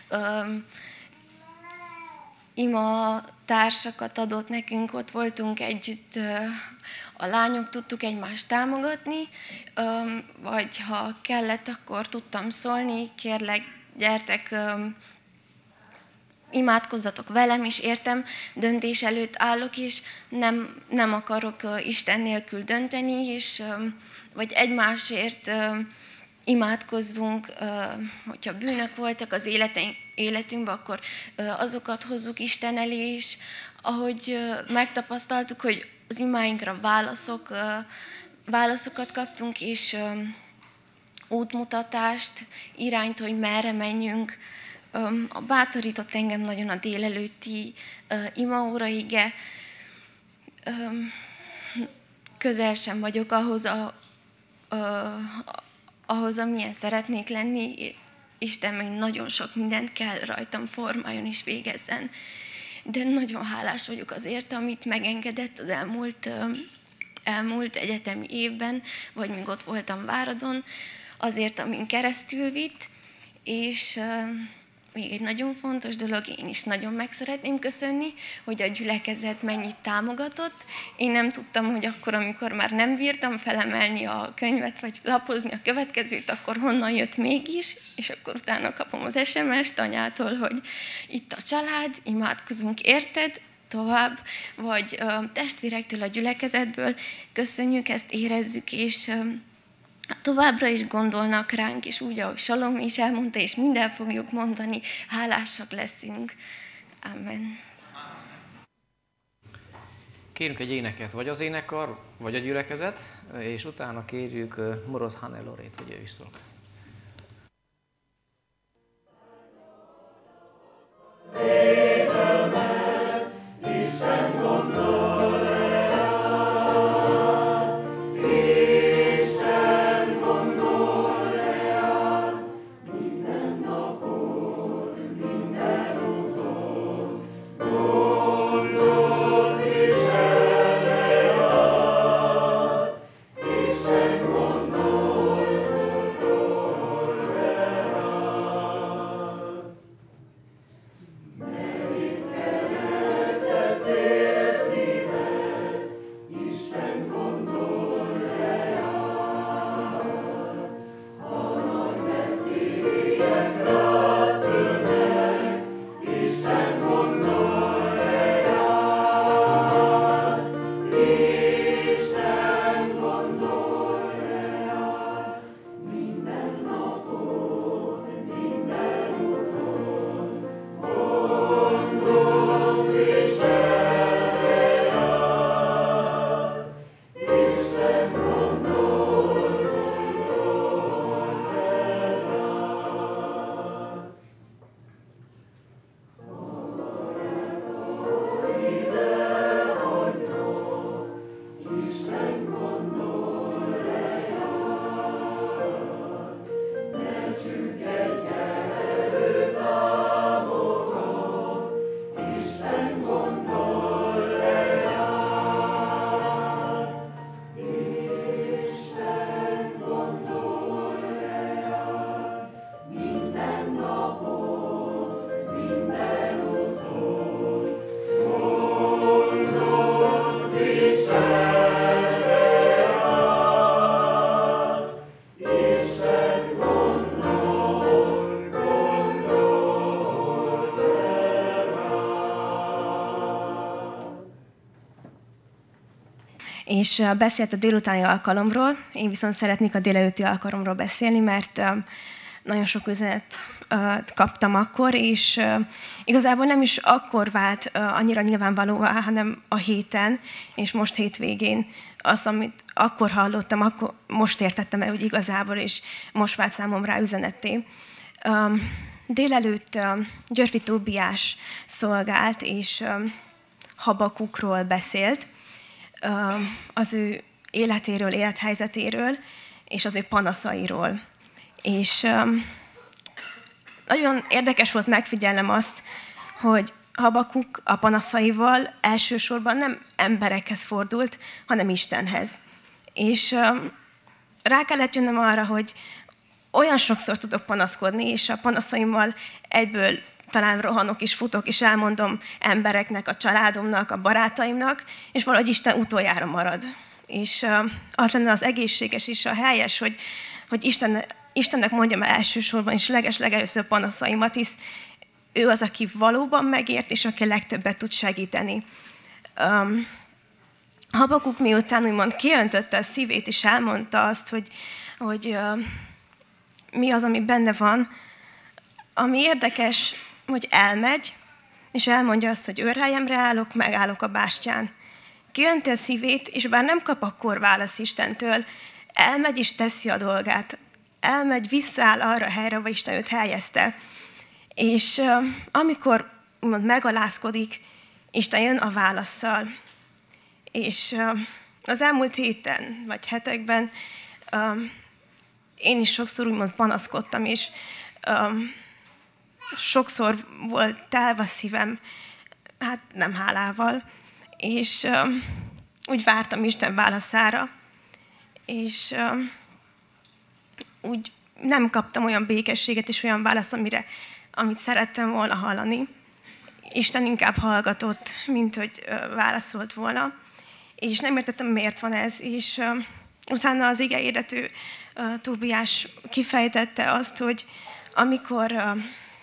ima társakat adott nekünk, ott voltunk együtt, a lányok tudtuk egymást támogatni, vagy ha kellett, akkor tudtam szólni, kérlek, gyertek, imádkozzatok velem, és értem, döntés előtt állok, és nem akarok Isten nélkül dönteni, és vagy egymásért imádkozzunk, hogyha bűnök voltak az életünkben, akkor azokat hozzuk Isten elé, és ahogy megtapasztaltuk, hogy az imáinkra válaszokat kaptunk, és útmutatást, irányt, hogy merre menjünk. Bátorított engem nagyon a délelőtti imaóraige. Közel sem vagyok ahhoz, amilyen szeretnék lenni. Isten még nagyon sok mindent kell rajtam formáljon és végezzen. De nagyon hálás vagyok azért, amit megengedett az elmúlt egyetemi évben, vagy míg ott voltam Váradon, azért, amin keresztül vitt, és még egy nagyon fontos dolog, én is nagyon meg szeretném köszönni, hogy a gyülekezet mennyit támogatott. Én nem tudtam, hogy akkor, amikor már nem bírtam felemelni a könyvet, vagy lapozni a következőt, akkor honnan jött mégis, és akkor utána kapom az SMS-t anyától, hogy itt a család, imádkozunk érted, tovább, vagy testvérektől a gyülekezetből. Köszönjük, ezt érezzük, és továbbra is gondolnak ránk, és úgy, ahogy Salom is elmondta, és minden fogjuk mondani, hálásak leszünk. Amen. Kérünk egy éneket, vagy az énekkar, vagy a gyülekezet, és utána kérjük Moroz Hannelorét, hogy ő is szól. És beszélt a délutáni alkalomról, én viszont szeretnék a délelőtti alkalomról beszélni, mert nagyon sok üzenet kaptam akkor, és igazából nem is akkor vált annyira nyilvánvalóvá, hanem a héten, és most hétvégén. Azt, amit akkor hallottam, akkor most értettem el, hogy igazából, és most vált számomra üzenetté. Délelőtt Györfi Tóbiás szolgált, és Habakukról beszélt, az ő életéről, élethelyzetéről, és az ő panaszairól. És nagyon érdekes volt megfigyelnem azt, hogy Habakuk a panaszaival elsősorban nem emberekhez fordult, hanem Istenhez. És rá kellett jönnöm arra, hogy olyan sokszor tudok panaszkodni, és a panaszaimmal egyből talán rohanok és futok, és elmondom embereknek, a családomnak, a barátaimnak, és valahogy Isten utoljára marad. És az lenne az egészséges és a helyes, hogy Istennek mondjam el elsősorban, és legelőször panaszaimat, hisz ő az, aki valóban megért, és aki a legtöbbet tud segíteni. Habakuk miután úgymond kiöntötte a szívét, és elmondta azt, hogy mi az, ami benne van, ami érdekes, hogy elmegy, és elmondja azt, hogy őrhelyemre állok, megállok a bástyán. Kiönti a szívét, és bár nem kap akkor válasz Istentől, elmegy és teszi a dolgát. Elmegy, visszaáll arra a helyre, ahol Isten őt helyezte. És amikor úgymond megalázkodik, Isten jön a válasszal. És az elmúlt héten, vagy hetekben én is sokszor úgymond panaszkodtam, és sokszor volt telve a szívem, hát nem hálával, és úgy vártam Isten válaszára, és úgy nem kaptam olyan békességet és olyan választ, amit szerettem volna hallani. Isten inkább hallgatott, mint hogy válaszolt volna. És nem értettem, miért van ez. És utána az igehirdető Tóbiás kifejtette azt, hogy amikor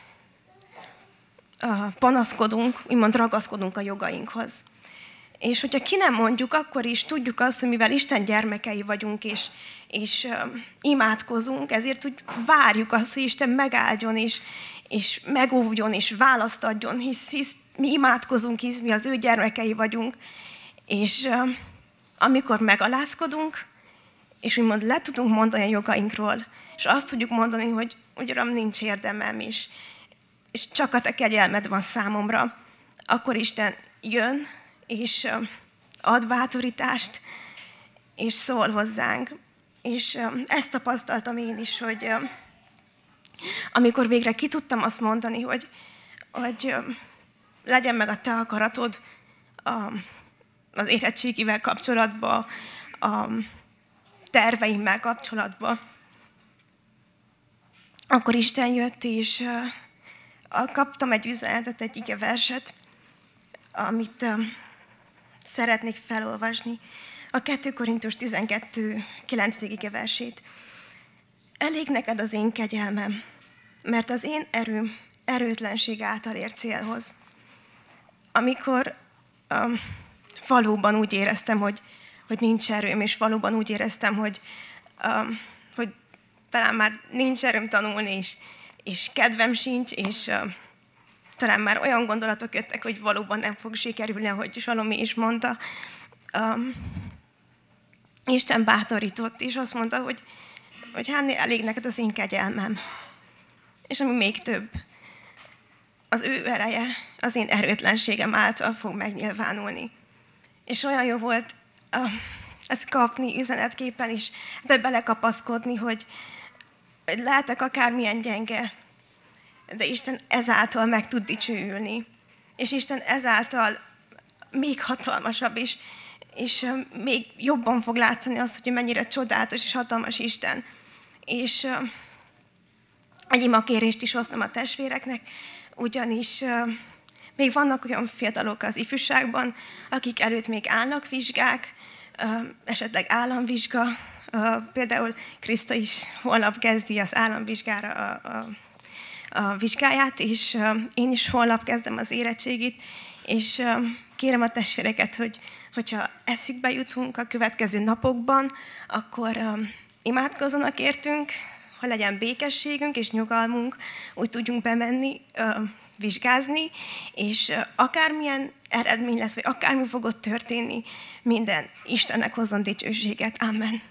panaszkodunk, úgymond ragaszkodunk a jogainkhoz. És hogyha ki nem mondjuk, akkor is tudjuk azt, hogy mivel Isten gyermekei vagyunk, és imádkozunk, ezért úgy várjuk azt, hogy Isten megáldjon, és megóvjon, és választ adjon, hisz mi imádkozunk, hisz mi az ő gyermekei vagyunk. És amikor megalázkodunk, és úgymond le tudunk mondani a jogainkról, és azt tudjuk mondani, hogy Uram, nincs érdemem is, és csak a te kegyelmed van számomra, akkor Isten jön, és ad bátorítást, és szól hozzánk. És ezt tapasztaltam én is, hogy amikor végre ki tudtam azt mondani, hogy legyen meg a te akaratod az érettségivel kapcsolatban, a terveimmel kapcsolatban, akkor Isten jött, és kaptam egy üzenetet, egy igeverset, amit szeretnék felolvasni. A 2 Korintus 12, 9. igeversét. Elég neked az én kegyelmem, mert az én erőm erőtlenség által ér célhoz. Amikor valóban úgy éreztem, hogy nincs erőm, és valóban úgy éreztem, hogy talán már nincs erőm tanulni, és kedvem sincs, és talán már olyan gondolatok jöttek, hogy valóban nem fog sikerülni, ahogy Salomi is mondta. Isten bátorított, és azt mondta, hogy Hánné, elég neked az én kegyelmem. És ami még több, az ő ereje az én erőtlenségem által fog megnyilvánulni. És olyan jó volt ezt kapni üzenetképpen is, belekapaszkodni, hogy lehetek akármilyen gyenge, de Isten ezáltal meg tud dicsőülni. És Isten ezáltal még hatalmasabb is, és még jobban fog látni azt, hogy mennyire csodálatos és hatalmas Isten. És egy imakérést is hoztam a testvéreknek, ugyanis még vannak olyan fiatalok az ifjúságban, akik előtt még állnak vizsgák, esetleg államvizsga. Például Kriszta is holnap kezdi az államvizsgára a vizsgáját, és én is holnap kezdem az érettségit, és kérem a testvéreket, hogyha eszükbe jutunk a következő napokban, akkor imádkozzanak értünk, ha legyen békességünk és nyugalmunk, úgy tudjunk bemenni, vizsgázni, és akármilyen eredmény lesz, vagy akármi fog ott történni, minden Istennek hozzon dicsőséget. Amen.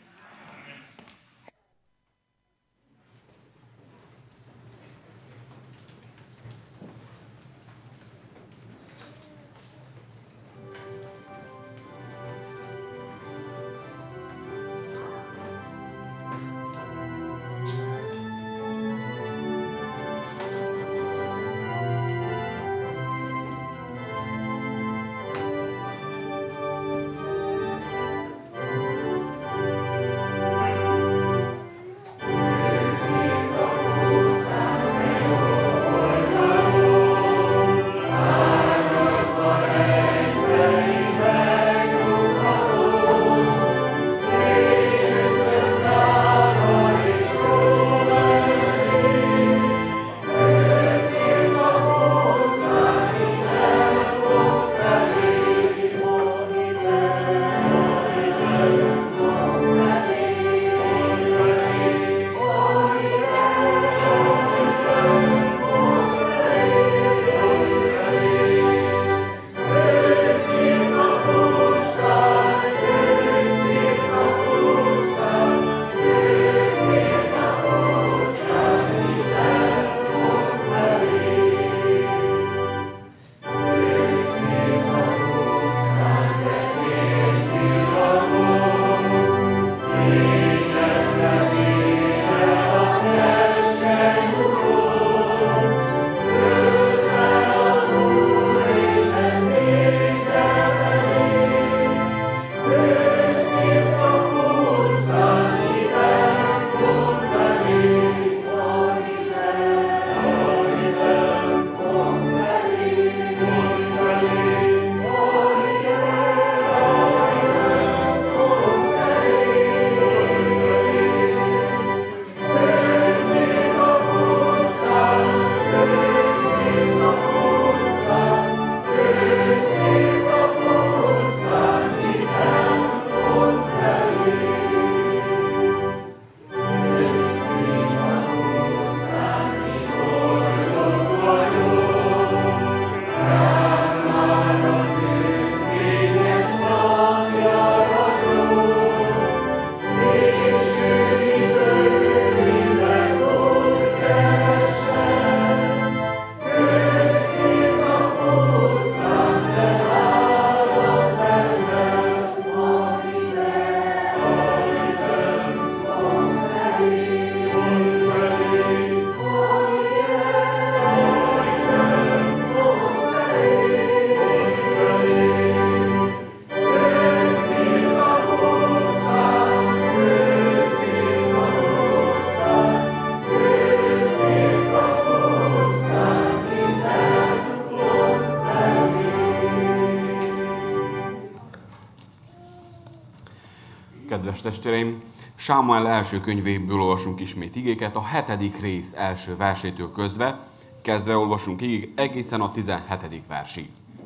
Kedves testvéreim, Sámuel első könyvéből olvasunk ismét igéket, a 7. rész első versétől kezdve olvasunk igék egészen a 17. versig.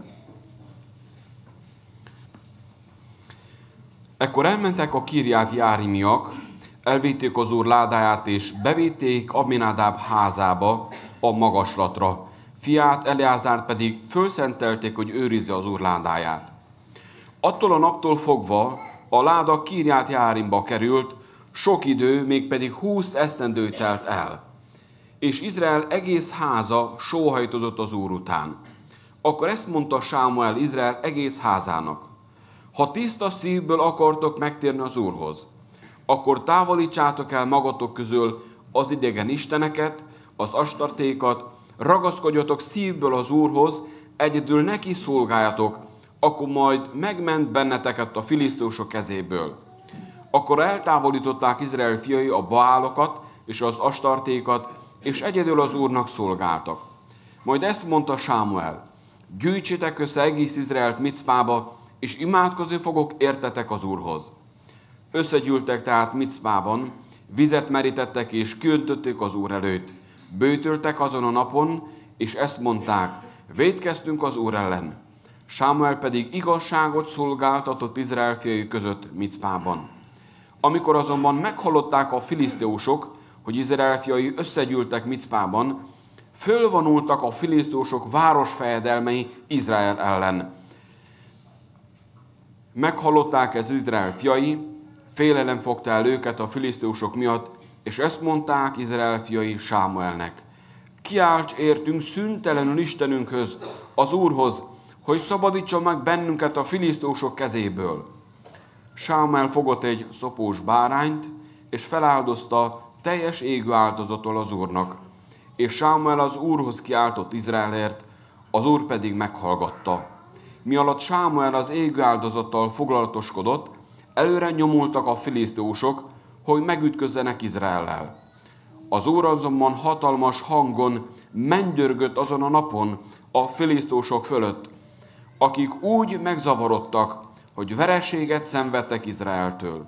Ekkor elmentek a Kirját Járímiak, elvitték az Úr ládáját, és bevitték Abinadáb házába a magaslatra. Fiát, Eleázárt pedig fölszentelték, hogy őrizze az Úr ládáját. Attól a naptól fogva a láda Kirját Járimba került, sok idő, mégpedig 20 esztendő telt el. És Izrael egész háza sóhajtozott az Úr után. Akkor ezt mondta Sámuel Izrael egész házának: ha tiszta szívből akartok megtérni az Úrhoz, akkor távolítsátok el magatok közül az idegen isteneket, az astartékat, ragaszkodjatok szívből az Úrhoz, egyedül neki szolgáljatok, akkor majd megment benneteket a filiszteusok kezéből. Akkor eltávolították Izrael fiai a Baálokat és az astartékat, és egyedül az Úrnak szolgáltak. Majd ezt mondta Sámuel: gyűjtsétek össze egész Izraelt Micpába, és imádkozni fogok értetek az Úrhoz. Összegyűltek tehát Micpában, vizet merítettek és kiöntötték az Úr előtt. Bőtöltek azon a napon, és ezt mondták: vétkeztünk az Úr ellen. Sámuel pedig igazságot szolgáltatott Izrael fiai között Micpában. Amikor azonban meghallották a filiszteusok, hogy Izrael fiai összegyűltek Micpában, fölvonultak a filiszteusok városfejedelmei Izrael ellen. Meghallották ez Izrael fiai, félelem fogta el őket a filiszteusok miatt, és ezt mondták Izrael fiai Sámuelnek: kiálts értünk szüntelenül Istenünkhöz, az Úrhoz, hogy szabadítsa meg bennünket a filiszteusok kezéből. Sámuel fogott egy szopós bárányt, és feláldozta teljes égő áldozattól az Úrnak. És Sámuel az Úrhoz kiáltott Izraelért, az Úr pedig meghallgatta. Mi alatt Sámuel az égő áldozattal foglalatoskodott, előre nyomultak a filiszteusok, hogy megütközzenek Izraellel. Az Úr azonban hatalmas hangon mennydörgött azon a napon a filiszteusok fölött, akik úgy megzavarodtak, hogy vereséget szenvedtek Izraeltől.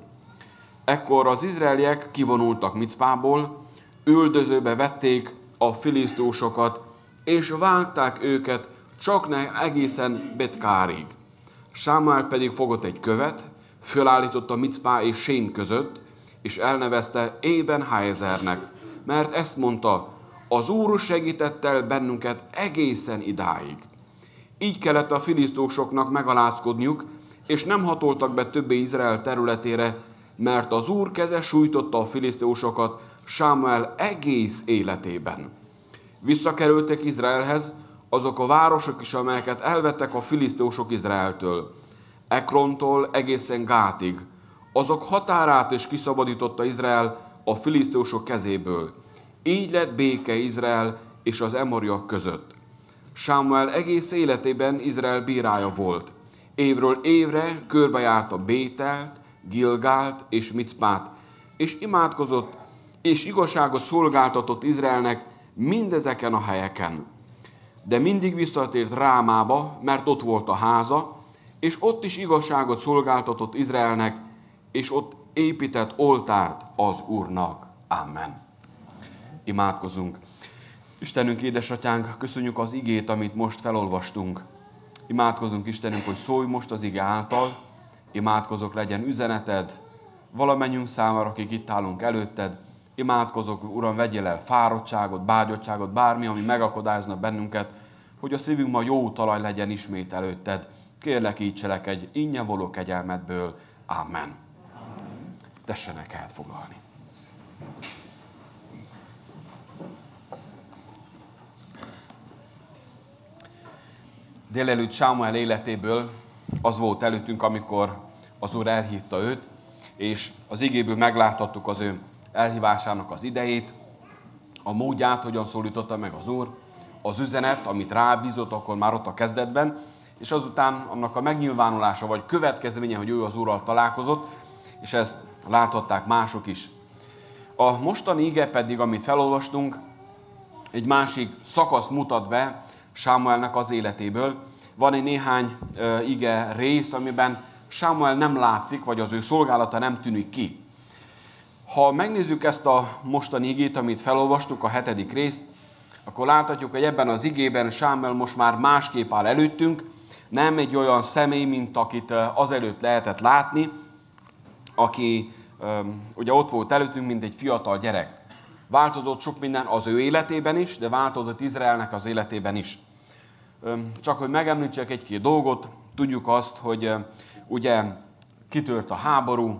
Ekkor az izraeliek kivonultak Micpából, üldözőbe vették a filiszteusokat, és vágták őket csak ne egészen Betkárig. Sámuel pedig fogott egy követ, fölállította Micpá és Sén között, és elnevezte Ében-Hájezernek, mert ezt mondta: az Úr segített el bennünket egészen idáig. Így kellett a filiszteusoknak megalázkodniuk, és nem hatoltak be többé Izrael területére, mert az Úr keze sújtotta a filiszteusokat Sámuel egész életében. Visszakerültek Izraelhez azok a városok is, amelyeket elvettek a filiszteusok Izraeltől. Ekrontól egészen Gátig. Azok határát is kiszabadította Izrael a filiszteusok kezéből. Így lett béke Izrael és az emoriak között. Sámuel egész életében Izrael bírája volt. Évről évre körbejárta Bételt, Gilgált és Micpát, és imádkozott, és igazságot szolgáltatott Izraelnek mindezeken a helyeken. De mindig visszatért Rámába, mert ott volt a háza, és ott is igazságot szolgáltatott Izraelnek, és ott épített oltárt az Úrnak. Amen. Imádkozunk. Istenünk, édesatyánk, köszönjük az igét, amit most felolvastunk. Imádkozunk, Istenünk, hogy szólj most az ige által. Imádkozok, legyen üzeneted valamennyünk számára, akik itt állunk előtted. Imádkozok, Uram, vegyél el fáradtságot, bágyottságot, bármi, ami megakadályozna bennünket, hogy a szívünk ma jó talaj legyen ismét előtted. Kérlek, így cselekedj ingyen való kegyelmedből. Amen. Tessenek elfoglalni. Délelőtt Sámuel életéből az volt előttünk, amikor az Úr elhívta őt, és az igéből megláthattuk az ő elhívásának az idejét, a módját, hogyan szólította meg az Úr, az üzenet, amit rábízott akkor már ott a kezdetben, és azután annak a megnyilvánulása vagy következménye, hogy ő az Úrral találkozott, és ezt láthatták mások is. A mostani ige pedig, amit felolvastunk, egy másik szakaszt mutat be Sámuelnek az életéből. Van egy néhány ige rész, amiben Sámuel nem látszik, vagy az ő szolgálata nem tűnik ki. Ha megnézzük ezt a mostani igét, amit felolvastuk, a 7. részt, akkor láthatjuk, hogy ebben az igében Sámuel most már másképp áll előttünk, nem egy olyan személy, mint akit azelőtt lehetett látni, aki ugye ott volt előttünk, mint egy fiatal gyerek. Változott sok minden az ő életében is, de változott Izraelnek az életében is. Csak hogy megemlítsek egy-két dolgot, tudjuk azt, hogy ugye kitört a háború,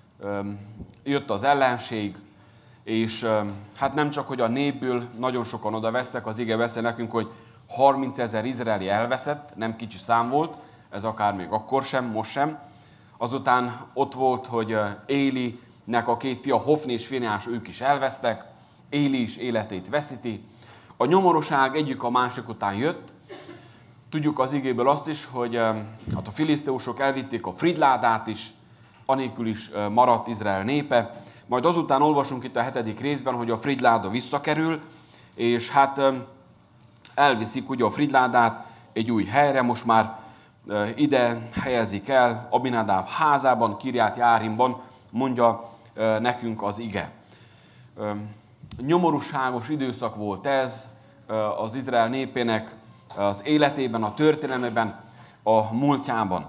jött az ellenség, és hát nem csak, hogy a népből nagyon sokan odavesztek, az ige beszél nekünk, hogy 30 000 izraeli elveszett, nem kicsi szám volt, ez akár még akkor sem, most sem. Azután ott volt, hogy Élinek a 2 fia, Hofni és Finehás, ők is elvesztek, Éli is életét veszíti. A nyomorúság egyik a másik után jött. Tudjuk az igéből azt is, hogy hát a filiszteusok elvitték a Fridládát is, anélkül is maradt Izrael népe. Majd azután olvasunk itt a 7. részben, hogy a Fridláda visszakerül, és hát elviszik ugye a Fridládát egy új helyre, most már ide helyezik el, Abinadáb házában, Kirját Járimban, mondja nekünk az ige. Nyomorúságos időszak volt ez az Izrael népének az életében, a történelmében, a múltjában.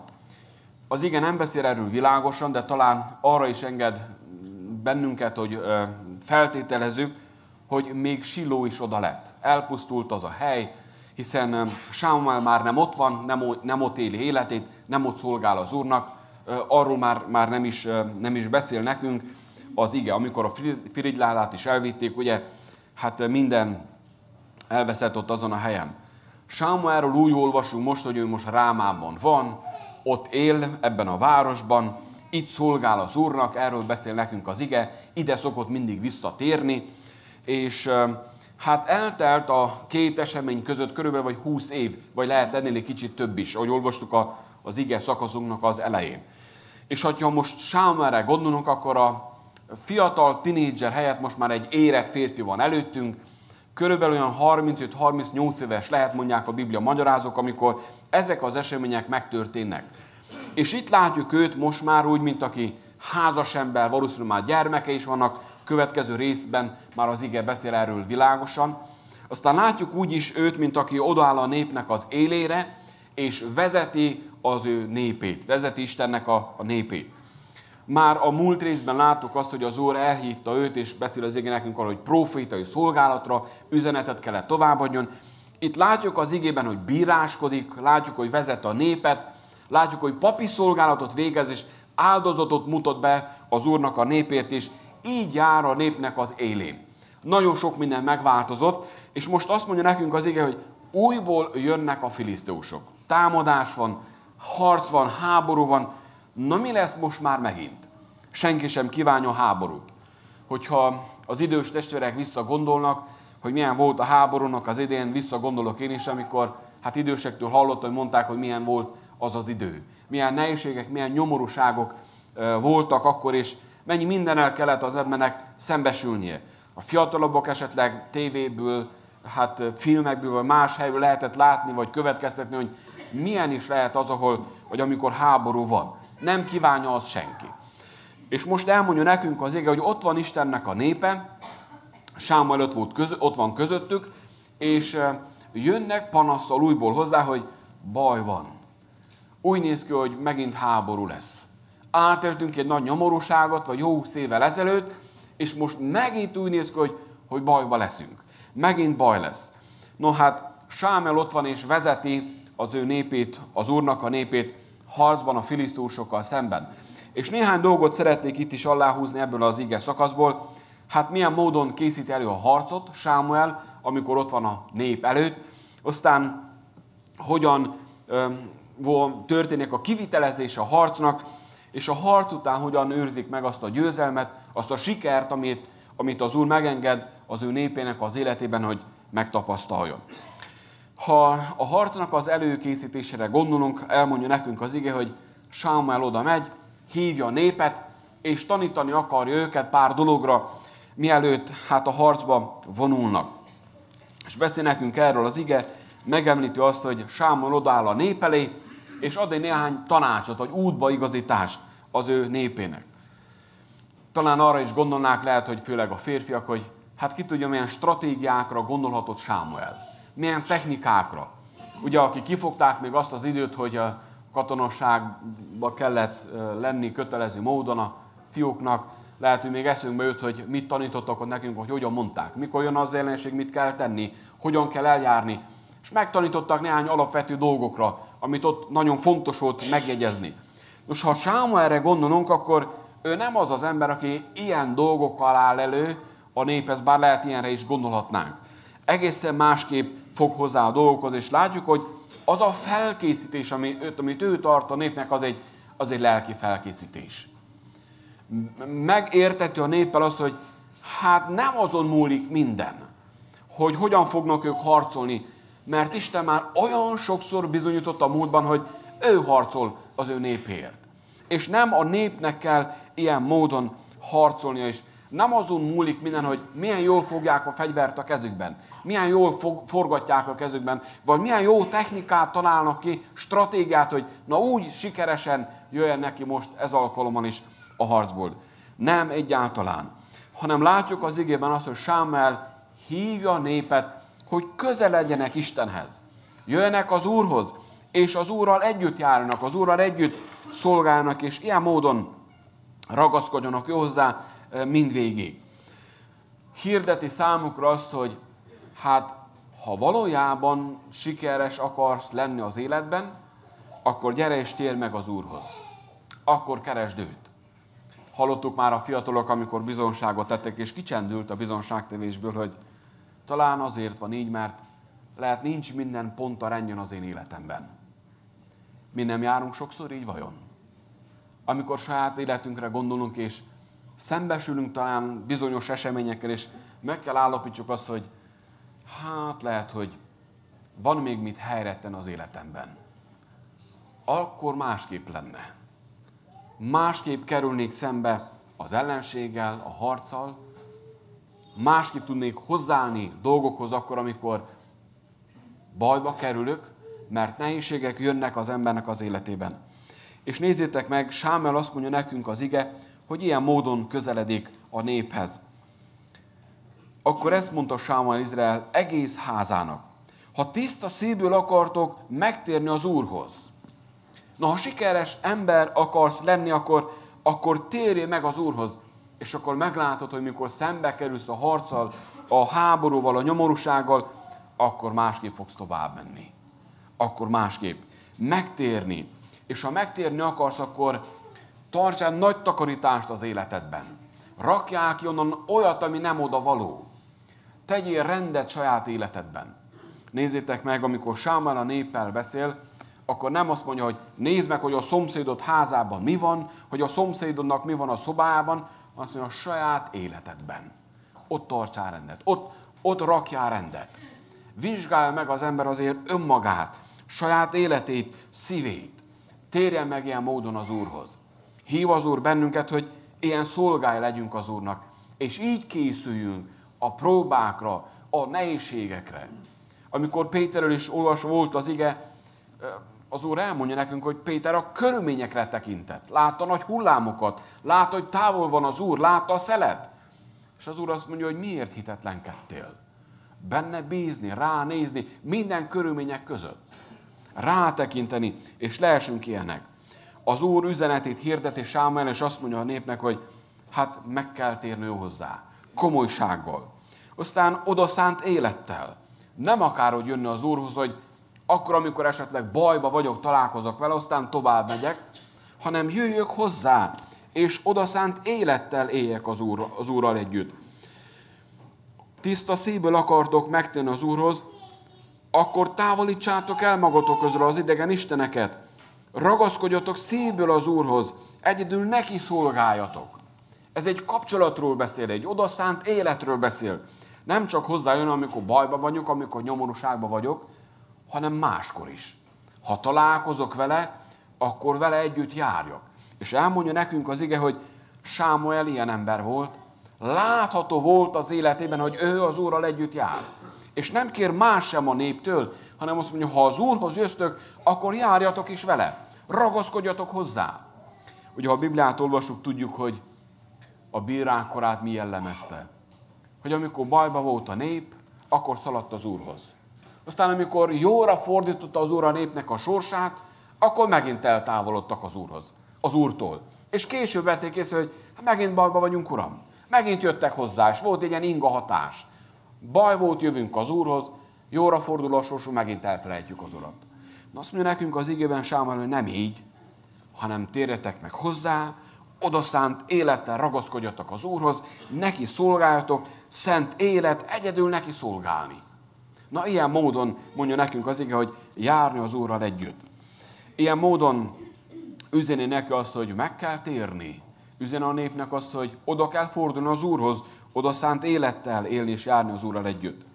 Az ige nem beszél erről világosan, de talán arra is enged bennünket, hogy feltételezzük, hogy még Siló is oda lett. Elpusztult az a hely, hiszen Sámuel már nem ott van, nem ott éli életét, nem ott szolgál az Úrnak, arról már nem is beszél nekünk az ige. Amikor a Fridládát is elvitték, ugye, hát minden elveszett ott azon a helyen. Sámuelről úgy olvasunk most, hogy ő most Rámában van, ott él ebben a városban, itt szolgál az Úrnak, erről beszél nekünk az ige, ide szokott mindig visszatérni, és hát eltelt a 2 esemény között körülbelül vagy 20 év, vagy lehet ennél egy kicsit több is, ahogy olvastuk az ige szakaszunknak az elején. És ha most Sámuelre gondolunk, akkor a fiatal tinédzser helyett most már egy érett férfi van előttünk, körülbelül olyan 35-38 éves lehet, mondják a Biblia magyarázók, amikor ezek az események megtörténnek. És itt látjuk őt most már úgy, mint aki házas ember, valószínűleg már gyermeke is vannak, következő részben már az ige beszél erről világosan. Aztán látjuk úgy is őt, mint aki odaáll a népnek az élére, és vezeti az ő népét, vezeti Istennek a népét. Már a múlt részben láttuk azt, hogy az Úr elhívta őt, és beszél az ige nekünk arról, hogy profétai szolgálatra üzenetet kellett továbbadjon. Itt látjuk az igében, hogy bíráskodik, látjuk, hogy vezet a népet, látjuk, hogy papi szolgálatot végez, és áldozatot mutat be az Úrnak a népért is, így jár a népnek az élén. Nagyon sok minden megváltozott, és most azt mondja nekünk az ige, hogy újból jönnek a filiszteusok. Támadás van, harc van, háború van. Na mi lesz most már megint? Senki sem kívánja a háborút. Hogyha az idős testvérek visszagondolnak, hogy milyen volt a háborúnak az idején, visszagondolok én is, amikor hát idősektől hallottam, hogy mondták, hogy milyen volt az az idő. Milyen nehézségek, milyen nyomorúságok voltak akkor, és mennyi mindennel kellett az embernek szembesülnie. A fiatalabbak esetleg tévéből, hát filmekből, vagy más helyből lehetett látni, vagy következtetni, hogy milyen is lehet az, hogy amikor háború van. Nem kívánja az senki. És most elmondja nekünk az ige, hogy ott van Istennek a népe, Sámuel ott van közöttük, és jönnek panasszal újból hozzá, hogy baj van. Úgy néz ki, hogy megint háború lesz. Átéltünk egy nagy nyomorúságot, vagy jó 20 évvel ezelőtt, és most megint úgy néz ki, hogy bajba leszünk. Megint baj lesz. No hát, Sámuel ott van és vezeti az ő népét, az Úrnak a népét harcban a filiszteusokkal szemben. És néhány dolgot szeretnék itt is aláhúzni ebből az ige szakaszból. Hát milyen módon készít elő a harcot Sámuel, amikor ott van a nép előtt. Aztán hogyan történik a kivitelezés a harcnak, és a harc után hogyan őrzik meg azt a győzelmet, azt a sikert, amit az Úr megenged az ő népének az életében, hogy megtapasztaljon. Ha a harcnak az előkészítésére gondolunk, elmondja nekünk az ige, hogy Sámuel oda megy, hívja a népet, és tanítani akarja őket pár dologra, mielőtt hát a harcba vonulnak. És beszél nekünk erről az ige, megemlíti azt, hogy Sámuel odaáll a nép elé, és ad egy néhány tanácsot, vagy útbaigazítást az ő népének. Talán arra is gondolnák lehet, hogy főleg a férfiak, hogy hát ki tudja, milyen stratégiákra gondolhatott Sámuel. Milyen technikákra. Ugye, akik kifogták még azt az időt, hogy a katonaságba kellett lenni kötelező módon a fiúknak, lehet, hogy még eszünkbe jött, hogy mit tanítottak ott nekünk, hogy hogyan mondták. Mikor jön az ellenség, mit kell tenni, hogyan kell eljárni. És megtanítottak néhány alapvető dolgokra, amit ott nagyon fontos volt megjegyezni. Nos, ha Sámuelre gondolunk, akkor ő nem az az ember, aki ilyen dolgokkal áll elő a néphez, bár lehet ilyenre is gondolhatnánk. Egészen másképp fog hozzá a dolgokhoz, és látjuk, hogy az a felkészítés, amit ő tart a népnek, az egy lelki felkészítés. Megértető a néppel az, hogy hát nem azon múlik minden, hogy hogyan fognak ők harcolni, mert Isten már olyan sokszor bizonyította a múltban, hogy ő harcol az ő népért. És nem a népnek kell ilyen módon harcolnia, és nem azon múlik minden, hogy milyen jól fogják a fegyvert a kezükben, milyen jól forgatják a kezükben, vagy milyen jó technikát találnak ki, stratégiát, hogy na úgy sikeresen jöjjön neki most ez alkalommal is a harcból. Nem egyáltalán, hanem látjuk az igében azt, hogy Sámuel hívja a népet, hogy közeledjenek Istenhez. Jöjjenek az Úrhoz, és az Úrral együtt járjanak, az Úrral együtt szolgáljanak, és ilyen módon ragaszkodjanak hozzá mindvégig. Hirdeti számukra azt, hogy hát, ha valójában sikeres akarsz lenni az életben, akkor gyere és térj meg az Úrhoz. Akkor keresd őt. Hallottuk már a fiatalok, amikor bizonságot tettek, és kicsendült a bizonságtevésből, hogy talán azért van így, mert lehet nincs minden pont a rendjén az én életemben. Mi nem járunk sokszor így vajon? Amikor saját életünkre gondolunk, és szembesülünk talán bizonyos eseményekkel, és meg kell állapítsuk azt, hogy hát lehet, hogy van még mit helyretten az életemben. Akkor másképp lenne. Másképp kerülnék szembe az ellenséggel, a harccal, másképp tudnék hozzáállni dolgokhoz akkor, amikor bajba kerülök, mert nehézségek jönnek az embernek az életében. És nézzétek meg, Sámuel azt mondja nekünk az ige, hogy ilyen módon közeledik a néphez. Akkor ezt mondta Sámuel Izrael egész házának. Ha tiszta szívből akartok megtérni az Úrhoz, na, ha sikeres ember akarsz lenni, akkor térjél meg az Úrhoz. És akkor meglátod, hogy mikor szembe kerülsz a harccal, a háborúval, a nyomorúsággal, akkor másképp fogsz tovább menni. Akkor másképp megtérni. És ha megtérni akarsz, akkor tartsál nagy takarítást az életedben. Rakjál ki onnan olyat, ami nem oda való. Tegyél rendet saját életedben. Nézzétek meg, amikor Sámuel a néppel beszél, akkor nem azt mondja, hogy nézd meg, hogy a szomszédod házában mi van, hogy a szomszédodnak mi van a szobájában, azt mondja, a saját életedben. Ott tartsál rendet, ott rakjál rendet. Vizsgálja meg az ember azért önmagát, saját életét, szívét. Térjen meg ilyen módon az Úrhoz. Hív az Úr bennünket, hogy ilyen szolgái legyünk az Úrnak, és így készüljünk a próbákra, a nehézségekre. Amikor Péterről is olvasva volt az ige, az Úr elmondja nekünk, hogy Péter a körülményekre tekintett. Látta nagy hullámokat, látta, hogy távol van az Úr, látta a szelet. És az Úr azt mondja, hogy miért hitetlenkedtél? Benne bízni, ránézni, minden körülmények között. Rátekinteni, és lehessünk ilyenek. Az Úr üzenetét hirdeti Sámuel, és azt mondja a népnek, hogy hát meg kell térni hozzá. Komolysággal. Aztán odaszánt élettel. Nem akárhogy jönni az Úrhoz, hogy akkor, amikor esetleg bajba vagyok, találkozok vele, aztán tovább megyek, hanem jöjjök hozzá, és odaszánt élettel éljek az Úrral együtt. Tiszta szívből akartok megtenni az Úrhoz, akkor távolítsátok el magatok közül az idegen isteneket. Ragaszkodjatok szívből az Úrhoz, egyedül neki szolgáljatok. Ez egy kapcsolatról beszél, egy odaszánt életről beszél. Nem csak hozzájön, amikor bajba vagyok, amikor nyomorúságban vagyok, hanem máskor is. Ha találkozok vele, akkor vele együtt járjak. És elmondja nekünk az ige, hogy Sámuel ilyen ember volt, Látható volt az életében, hogy ő az Úrral együtt jár. És nem kér más sem a néptől, hanem azt mondja, ha az Úrhoz jöztök, akkor járjatok is vele. Ragaszkodjatok hozzá. Ugye, ha a Bibliát olvasjuk, tudjuk, hogy a bírák korát mi jellemezte. Hogy amikor bajba volt a nép, akkor szaladt az Úrhoz. Aztán amikor jóra fordította az Úr a népnek a sorsát, akkor megint eltávolodtak az Úrtól. És később vették észre, hogy megint bajba vagyunk, Uram. Megint jöttek hozzá, és volt egy ilyen inga hatás. Baj volt, jövünk az Úrhoz, jóra fordul a sorsunk, megint elfelejtjük az Urat. Na azt mondja nekünk az igében Sámuel, hogy nem így, hanem térjetek meg hozzá, odaszánt élettel ragaszkodjatok az Úrhoz, neki szolgáljatok, szent élet, egyedül neki szolgálni. Na, ilyen módon mondja nekünk az ige, hogy járni az Úrral együtt. Ilyen módon üzeni neki azt, hogy meg kell térni. Üzeni a népnek azt, hogy oda kell fordulni az Úrhoz, oda szánt élettel élni és járni az Úrral együtt.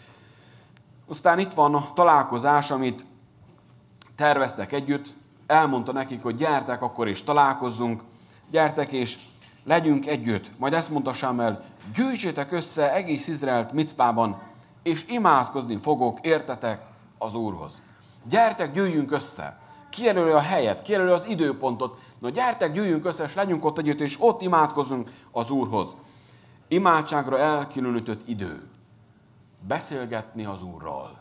Aztán itt van a találkozás, amit terveztek együtt. Elmondta nekik, hogy gyertek, akkor is találkozzunk. Gyertek és legyünk együtt. Majd ezt mondta Sámuel, gyűjtsétek össze egész Izraelt Micpában, és imádkozni fogok, értetek, az Úrhoz. Gyertek, gyűjjünk össze. Kijelöli a helyet, kijelöli az időpontot. Na gyertek, gyűjjünk össze, és legyünk ott együtt, és ott imádkozzunk az Úrhoz. Imádságra elkülönített idő. Beszélgetni az Úrral.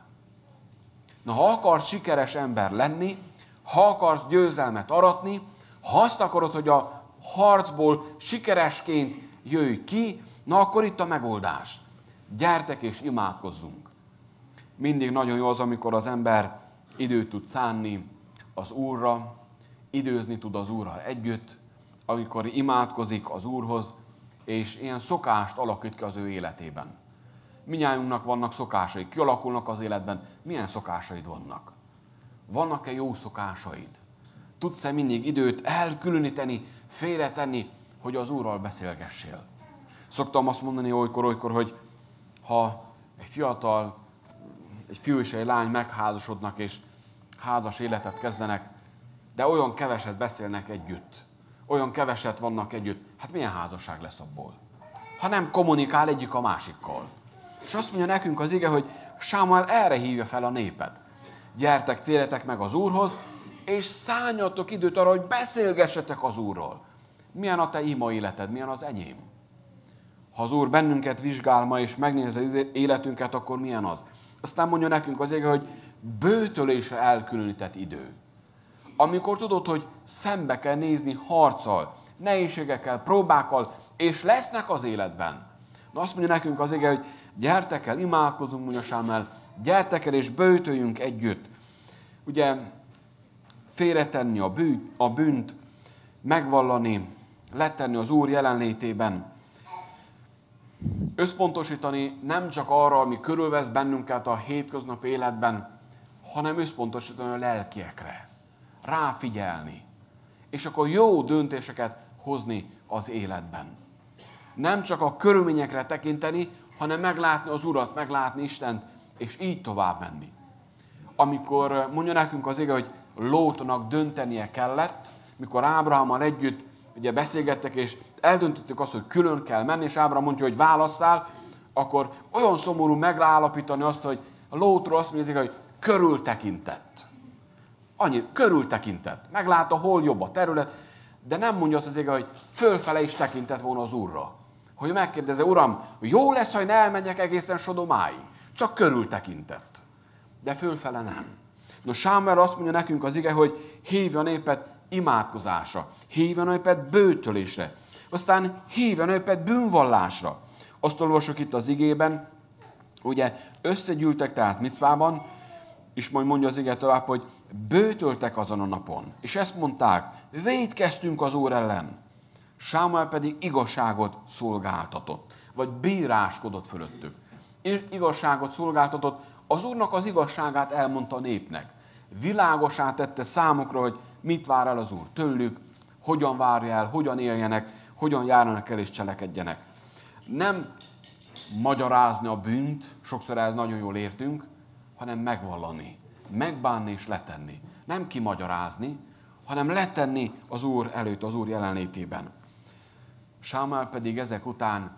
Na, ha akarsz sikeres ember lenni, ha akarsz győzelmet aratni, ha azt akarod, hogy a harcból sikeresként jöjj ki, na akkor itt a megoldás. Gyertek és imádkozzunk. Mindig nagyon jó az, amikor az ember időt tud szánni az Úrra, időzni tud az Úrral együtt, amikor imádkozik az Úrhoz, és ilyen szokást alakít ki az ő életében. Mindnyájunknak vannak szokásai, kialakulnak az életben. Milyen szokásaid vannak? Vannak-e jó szokásaid? Tudsz-e mindig időt elkülöníteni, félretenni, hogy az Úrral beszélgessél? Szoktam azt mondani olykor, hogy ha egy fiatal, egy fiú és egy lány megházasodnak, és házas életet kezdenek, de olyan keveset beszélnek együtt, olyan keveset vannak együtt, hát milyen házasság lesz abból? Ha nem kommunikál egyik a másikkal. És azt mondja nekünk az ige, hogy Sámuel erre hívja fel a népet. Gyertek, térjetek meg az Úrhoz, és szálljatok időt arra, hogy beszélgessetek az Úrról. Milyen a te ima életed, milyen az enyém? Ha az Úr bennünket vizsgál ma, és megnézi az életünket, akkor milyen az? Aztán mondja nekünk az ige, hogy bőtölésre elkülönített idő. Amikor tudod, hogy szembe kell nézni harccal, nehézségekkel, próbákkal, és lesznek az életben. Na azt mondja nekünk az ige, hogy gyertek el, imádkozunk, mondja Sámuel, gyertek el és bőtöljünk együtt. Ugye félretenni a bűnt, megvallani, letenni az Úr jelenlétében. Összpontosítani nem csak arra, ami körülvesz bennünket a hétköznapi életben, hanem összpontosítani a lelkiekre. Ráfigyelni. És akkor jó döntéseket hozni az életben. Nem csak a körülményekre tekinteni, hanem meglátni az Urat, meglátni Istent, és így tovább menni. Amikor mondja nekünk az ige, hogy Lótnak döntenie kellett, mikor Ábrahámmal együtt ugye beszélgettek, és eldöntöttük azt, hogy külön kell menni, és Ábrahám mondja, hogy válasszál, akkor olyan szomorú megállapítani azt, hogy Lótról azt mondja, hogy körültekintett. Annyi, körültekintett. Meglátta, hol jobb a terület, de nem mondja azt az ige, hogy fölfele is tekintett volna az Úrra. Hogy megkérdezze, Uram, jó lesz, ha én elmegyek egészen Sodomáig. Csak körültekintett. De fölfele nem. No, Sámuel azt mondja nekünk az ige, hogy hívja a népet imádkozásra, hívja a népet bőtölésre, aztán hívja a népet bűnvallásra. Azt olvasok itt az igében, ugye összegyűltek tehát Micpában, és majd mondja az ige tovább, hogy bőtöltek azon a napon. És ezt mondták, vétkeztünk az Úr ellen. Sámuel pedig igazságot szolgáltatott, vagy bíráskodott fölöttük. És igazságot szolgáltatott, az Úrnak az igazságát elmondta a népnek. Világosá tette számukra, hogy mit vár el az Úr tőlük, hogyan várja el, hogyan éljenek, hogyan járnak el és cselekedjenek. Nem magyarázni a bűnt, sokszor ez nagyon jól értünk, hanem megvallani, megbánni és letenni. Nem kimagyarázni, hanem letenni az Úr előtt, az Úr jelenlétében. Sámuel pedig ezek után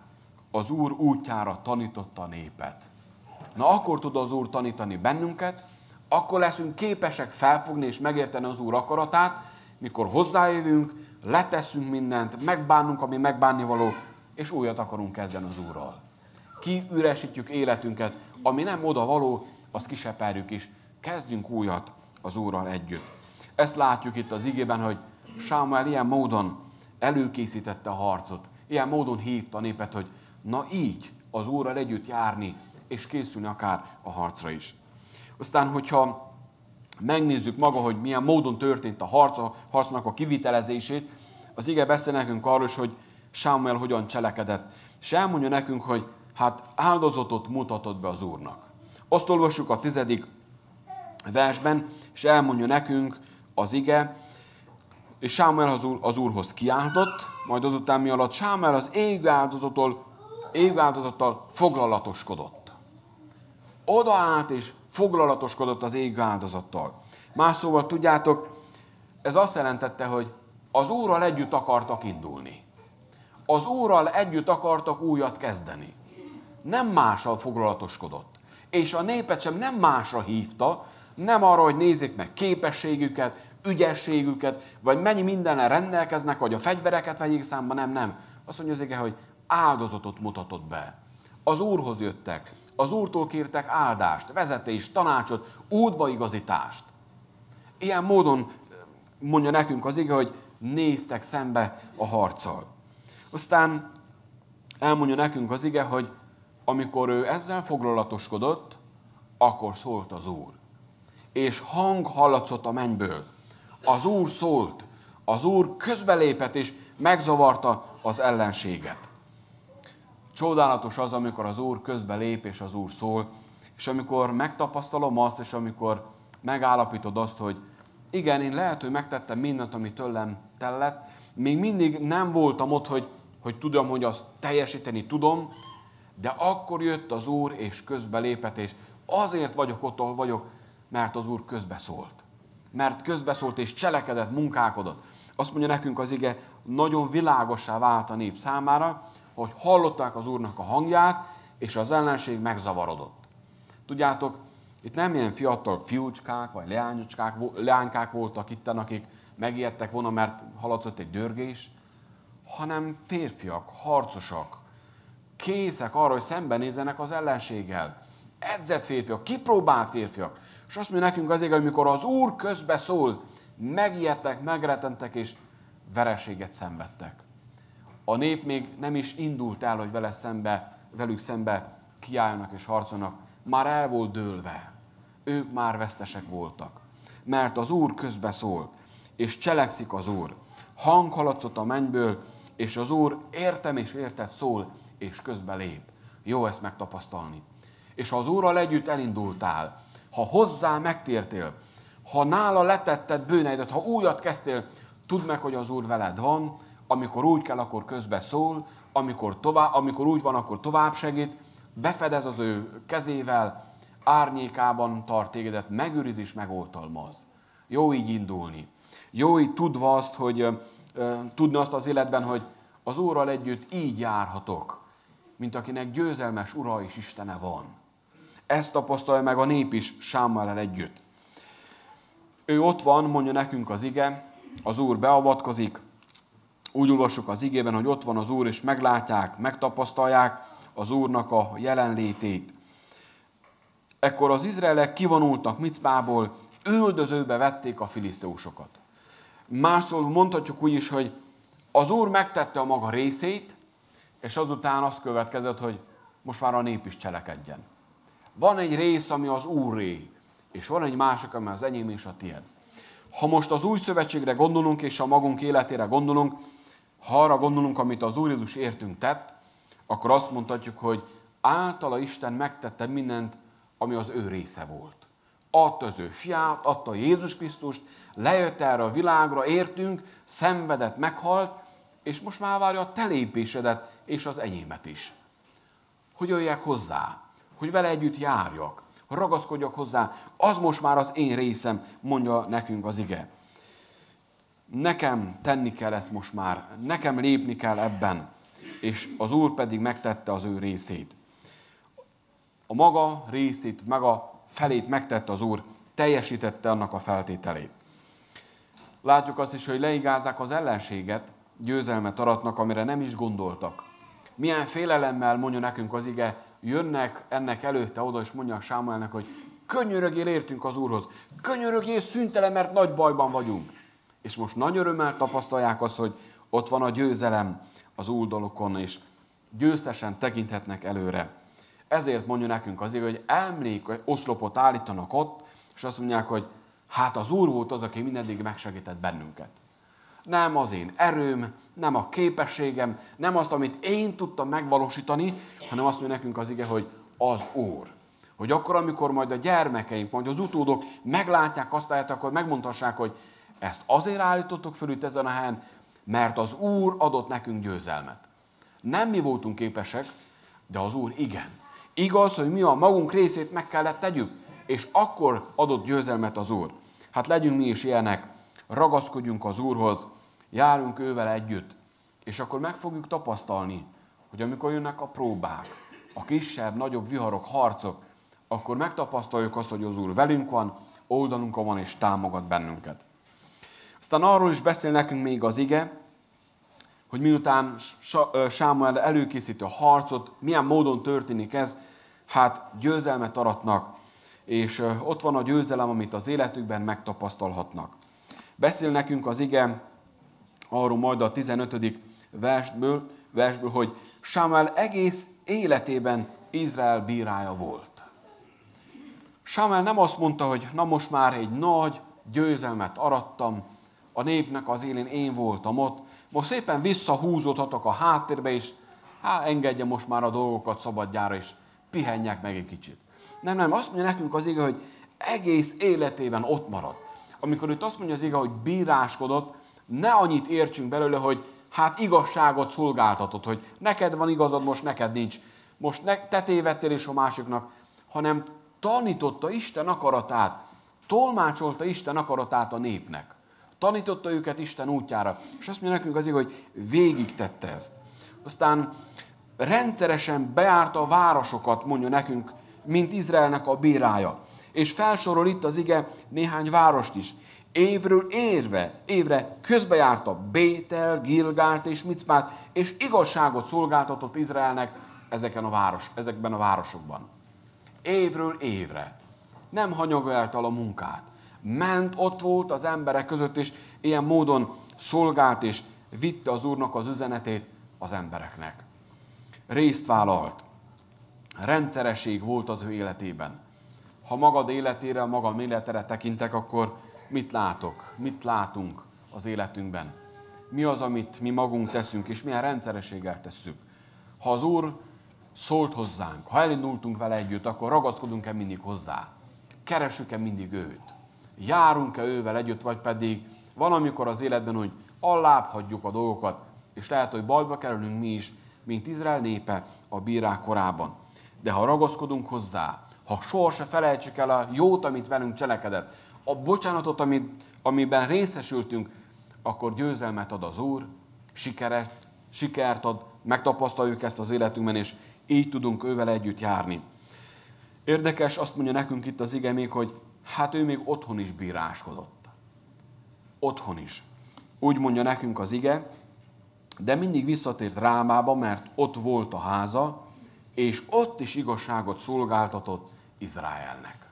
az Úr útjára tanította a népet. Na akkor tud az Úr tanítani bennünket, akkor leszünk képesek felfogni és megérteni az Úr akaratát, mikor hozzájövünk, letesszünk mindent, megbánunk, ami megbánnivaló, és újat akarunk kezdeni az Úrral. Kiüresítjük életünket, ami nem oda való, azt kiseperjük is. Kezdjünk újat az Úrral együtt. Ezt látjuk itt az igében, hogy Sámuel ilyen módon előkészítette a harcot. Ilyen módon hívta a népet, hogy na így az Úrral együtt járni, és készülni akár a harcra is. Aztán, hogyha megnézzük maga, hogy milyen módon történt a harcnak a kivitelezését, az ige beszél nekünk arról is, hogy Sámuel hogyan cselekedett. És elmondja nekünk, hogy hát áldozatot mutatott be az Úrnak. Azt olvassuk a 10. versben, és elmondja nekünk az ige, és Sámuel az Úrhoz kiáltott, majd azután mi alatt Sámuel az égőáldozattal foglalatoskodott. Odaállt és foglalatoskodott az égőáldozattal. Más szóval tudjátok, ez azt jelentette, hogy az Úrral együtt akartak indulni. Az Úrral együtt akartak újat kezdeni. Nem mással foglalatoskodott. És a népet sem nem másra hívta, nem arra, hogy nézzék meg képességüket, ügyességüket, vagy mennyi mindennel rendelkeznek, vagy a fegyvereket vegyék számba, nem. Azt mondja az ige, hogy áldozatot mutatott be. Az Úrhoz jöttek, az Úrtól kértek áldást, vezetést, tanácsot, útbaigazítást. Ilyen módon mondja nekünk az ige, hogy néztek szembe a harccal. Aztán elmondja nekünk az ige, hogy amikor ő ezzel foglalatoskodott, akkor szólt az Úr. És hang hallatszott a mennyből. Az Úr szólt, az Úr közbelépett és megzavarta az ellenséget. Csodálatos az, amikor az Úr közbelép és az Úr szól, és amikor megtapasztalom azt, és amikor megállapítod azt, hogy igen, én lehet, hogy megtettem mindent, ami tőlem tellett, még mindig nem voltam ott, hogy tudom, hogy azt teljesíteni tudom, de akkor jött az Úr és közbelépett, és azért vagyok ott, ahol vagyok, mert az Úr közbeszólt. Mert közbeszólt és cselekedett, munkálkodott. Azt mondja nekünk az ige, nagyon világossá vált a nép számára, hogy hallották az Úrnak a hangját, és az ellenség megzavarodott. Tudjátok, itt nem ilyen fiatal fiúcskák, vagy leánykák voltak itten, akik megijedtek volna, mert hallatszott egy dörgés, hanem férfiak, harcosak, készek arra, hogy szembenézzenek az ellenséggel. Edzett férfiak, kipróbált férfiak. És azt mondja nekünk azért, hogy mikor az Úr közbe szól, megijedtek, megretentek és vereséget szenvedtek. A nép még nem is indult el, hogy velük szembe kiálljanak és harcolnak. Már el volt dőlve. Ők már vesztesek voltak. Mert az Úr közbe szól, és cselekszik az Úr. Hang hallatszott a mennyből, és az Úr értem és értett szól, és közbe lép. Jó ezt megtapasztalni. És ha az Úrral együtt elindultál, ha hozzá megtértél, ha nála letetted bűneidet, ha újat kezdtél, tudd meg, hogy az Úr veled van, amikor úgy kell, akkor közbe szól, amikor úgy van, akkor tovább segít, befedez az ő kezével, árnyékában tart tégedet, megőriz és megoltalmaz. Jó így indulni. Jó így tudva azt, tudni azt az életben, hogy az Úrral együtt így járhatok, mint akinek győzelmes Ura és Istene van. Ezt tapasztalja meg a nép is Sámuellel együtt. Ő ott van, mondja nekünk az ige, az Úr beavatkozik, úgy olvassuk az igében, hogy ott van az Úr, és meglátják, megtapasztalják az Úrnak a jelenlétét. Ekkor az izraelek kivonultak Micpából, üldözőbe vették a filiszteusokat. Máshol mondhatjuk úgy is, hogy az Úr megtette a maga részét, és azután az következett, hogy most már a nép is cselekedjen. Van egy rész, ami az Úré, és van egy másik, ami az enyém és a tied. Ha most az új szövetségre gondolunk, és a magunk életére gondolunk, ha arra gondolunk, amit az Úr Jézus értünk tett, akkor azt mondhatjuk, hogy általa Isten megtette mindent, ami az ő része volt. Adta az ő fiát, adta Jézus Krisztust, lejött erre a világra, értünk, szenvedett, meghalt, és most már várja a te lépésedet és az enyémet is. Hogy jöjjek hozzá, hogy vele együtt járjak, ragaszkodjak hozzá, az most már az én részem, mondja nekünk az ige. Nekem tenni kell ezt most már, nekem lépni kell ebben. és az Úr pedig megtette az ő részét. A maga részét, maga felét megtette az Úr, teljesítette annak a feltételét. Látjuk azt is, hogy leigázzák az ellenséget, győzelmet aratnak, amire nem is gondoltak. Milyen félelemmel, mondja nekünk az ige, jönnek ennek előtte oda, és mondják Sámuelnek, hogy könyörögél, értünk az Úrhoz, könyörögél szüntelen, mert nagy bajban vagyunk. És most nagy örömmel tapasztalják azt, hogy ott van a győzelem az oldalukon, és győztesen tekinthetnek előre. Ezért mondja nekünk az ige, hogy oszlopot állítanak ott, és azt mondják, hogy hát az Úr volt az, aki mindeddig megsegített bennünket. Nem az én erőm, nem a képességem, nem azt, amit én tudtam megvalósítani, hanem azt mondja nekünk az ige, hogy az Úr. Hogy akkor, amikor majd a gyermekeink, majd az utódok meglátják azt, akkor megmondhassák, hogy ezt azért állítottuk föl itt ezen a helyen, mert az Úr adott nekünk győzelmet. Nem mi voltunk képesek, de az Úr igen. Igaz, hogy mi a magunk részét meg kellett tegyük, és akkor adott győzelmet az Úr. Hát legyünk mi is ilyenek, ragaszkodjunk az Úrhoz, járunk ővel együtt, és akkor meg fogjuk tapasztalni, hogy amikor jönnek a próbák, a kisebb, nagyobb viharok, harcok, akkor megtapasztaljuk azt, hogy az Úr velünk van, oldalunkon van és támogat bennünket. Aztán arról is beszél nekünk még az ige, hogy miután Sámuel előkészíti a harcot, milyen módon történik ez, hát győzelmet aratnak, és ott van a győzelem, amit az életükben megtapasztalhatnak. Beszél nekünk az ige arról majd a 15. versből, hogy Sámuel egész életében Izrael bírája volt. Sámuel nem azt mondta, hogy na most már egy nagy győzelmet arattam, a népnek az élén én voltam ott, most szépen visszahúzódhatok a háttérbe, és engedje most már a dolgokat szabadjára, és pihenjek meg egy kicsit. Nem, azt mondja nekünk az ige, hogy egész életében ott marad. Amikor itt azt mondja az ige, hogy bíráskodott, ne annyit értsünk belőle, hogy hát igazságot szolgáltatod, hogy neked van igazad, most neked nincs. Most te tévedtél is a másiknak, hanem tanította Isten akaratát, tolmácsolta Isten akaratát a népnek. Tanította őket Isten útjára. És azt mondja nekünk az ige, hogy végig tette ezt. Aztán rendszeresen bejárta a városokat, mondja nekünk, mint Izraelnek a bírája. És felsorol itt az ige néhány várost is. Évről évre közbejárta Bétel, Gilgált és Micpát, és igazságot szolgáltatott Izraelnek ezekben a városokban. Évről évre. Nem hanyagolta el a munkát. Ment, ott volt az emberek között, és ilyen módon szolgált, és vitte az Úrnak az üzenetét az embereknek. Részt vállalt. Rendszeresség volt az ő életében. Ha magad életére, a magam életére tekintek, akkor mit látok? Mit látunk az életünkben? Mi az, amit mi magunk teszünk, és milyen rendszerességgel tesszük? Ha az Úr szólt hozzánk, ha elindultunk vele együtt, akkor ragaszkodunk-e mindig hozzá? Keressük-e mindig őt? Járunk-e ővel együtt, vagy pedig valamikor az életben, hogy allább hagyjuk a dolgokat, és lehet, hogy bajba kerülünk mi is, mint Izrael népe a bírák korában. De ha ragaszkodunk hozzá, ha soha se felejtsük el a jót, amit velünk cselekedett, a bocsánatot, amiben részesültünk, akkor győzelmet ad az Úr, sikert ad, megtapasztaljuk ezt az életünkben, és így tudunk ővel együtt járni. Érdekes, azt mondja nekünk itt az ige még, hogy hát ő még otthon is bíráskodott. Otthon is. Úgy mondja nekünk az ige, de mindig visszatért Rámába, mert ott volt a háza, és ott is igazságot szolgáltatott Izraelnek.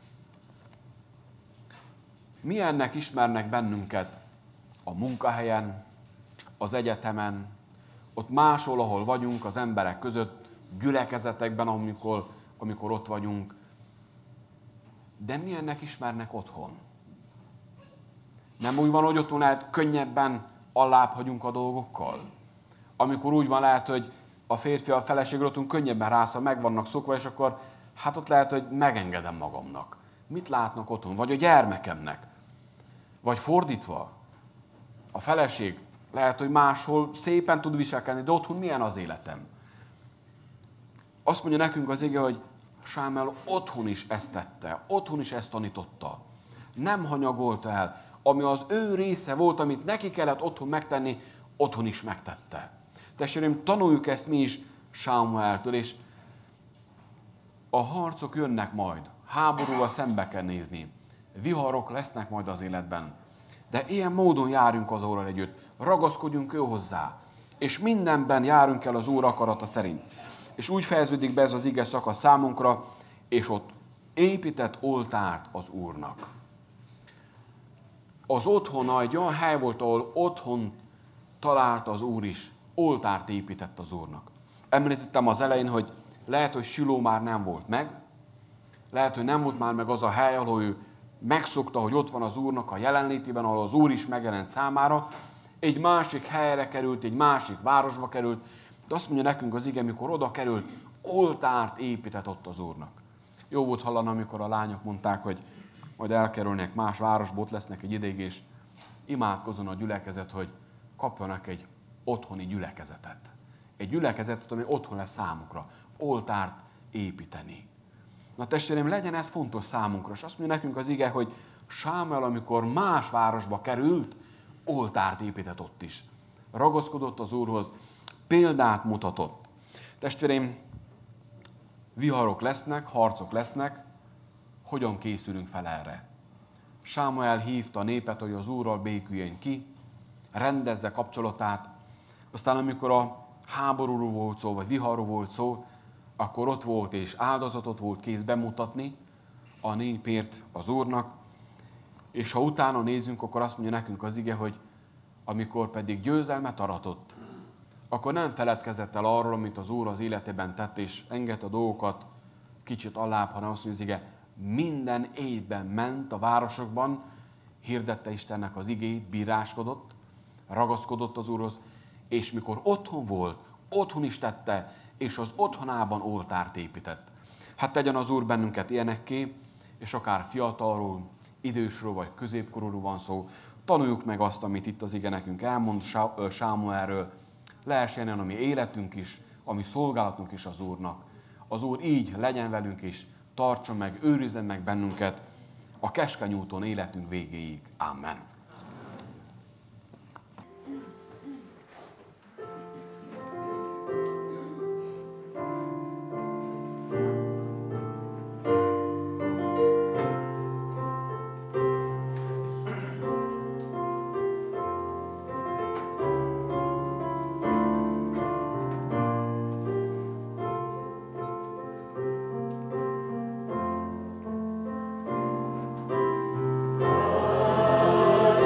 Milyennek ismernek bennünket a munkahelyen, az egyetemen, ott máshol, ahol vagyunk, az emberek között, gyülekezetekben, amikor ott vagyunk. De milyennek ismernek otthon? Nem úgy van, hogy otthon lehet könnyebben allább hagyunk a dolgokkal? Amikor úgy van, lehet, hogy a férfi, a feleség otthon könnyebben rászal, meg vannak szokva, és akkor hát ott lehet, hogy megengedem magamnak. Mit látnak otthon? Vagy a gyermekemnek? Vagy fordítva? A feleség lehet, hogy máshol szépen tud viselkedni, de otthon milyen az életem? Azt mondja nekünk az ige, hogy Sámuel otthon is ezt tette, otthon is ezt tanította. Nem hanyagolta el. Ami az ő része volt, amit neki kellett otthon megtenni, otthon is megtette. Testvéreim, tanuljuk ezt mi is Sámueltől, és a harcok jönnek majd, háborúval szembe kell nézni, viharok lesznek majd az életben. De ilyen módon járjunk az Úrral együtt, ragaszkodjunk ő hozzá, és mindenben járunk el az Úr akarata szerint. És úgy fejeződik be ez az ige szakasz számunkra, és ott épített oltárt az Úrnak. Az otthona egy olyan hely volt, ahol otthon talált az Úr is, oltárt épített az Úrnak. Említettem az elején, hogy lehet, hogy Siló már nem volt meg, lehet, hogy nem volt már meg az a hely, ahol ő megszokta, hogy ott van az Úrnak a jelenlétében, ahol az Úr is megjelent számára, egy másik helyre került, egy másik városba került, de azt mondja nekünk az ige, mikor oda került, oltárt épített ott az Úrnak. Jó volt hallani, amikor a lányok mondták, hogy majd elkerülnek más városba, ott lesznek egy ideig, és imádkozzon a gyülekezet, hogy kapjanak egy otthoni gyülekezetet. Egy gyülekezetet, ami otthon lesz számukra. Oltárt építeni. Na testvéreim, legyen ez fontos számunkra. És azt mondja nekünk az ige, hogy Sámuel, amikor más városba került, oltárt épített ott is. Ragaszkodott az Úrhoz, példát mutatott. Testvéreim, viharok lesznek, harcok lesznek, hogyan készülünk fel erre? Sámuel hívta a népet, hogy az Úrral béküljen ki, rendezze kapcsolatát, aztán amikor a háborúról volt szó, vagy viharról volt szó, akkor ott volt és áldozatot volt kész bemutatni a népért az Úrnak, és ha utána nézzünk, akkor azt mondja nekünk az ige, hogy amikor pedig győzelmet aratott, akkor nem feledkezett el arról, amit az Úr az életében tett, és engedte a dolgokat kicsit alább, hanem azt mondja az ige, minden évben ment a városokban, hirdette Istennek az igét, bíráskodott, ragaszkodott az Úrhoz, és mikor otthon volt, otthon is tette, és az otthonában oltárt épített. Hát tegyen az Úr bennünket ilyenekké, és akár fiatalról, idősről vagy középkorúról van szó, tanuljuk meg azt, amit itt az ige nekünk elmond Sámuelről, lehessen a mi életünk is, a mi szolgálatunk is az Úrnak. Az Úr így legyen velünk is, tartson meg, őrizzen meg bennünket a keskeny úton életünk végéig. Amen. Amen.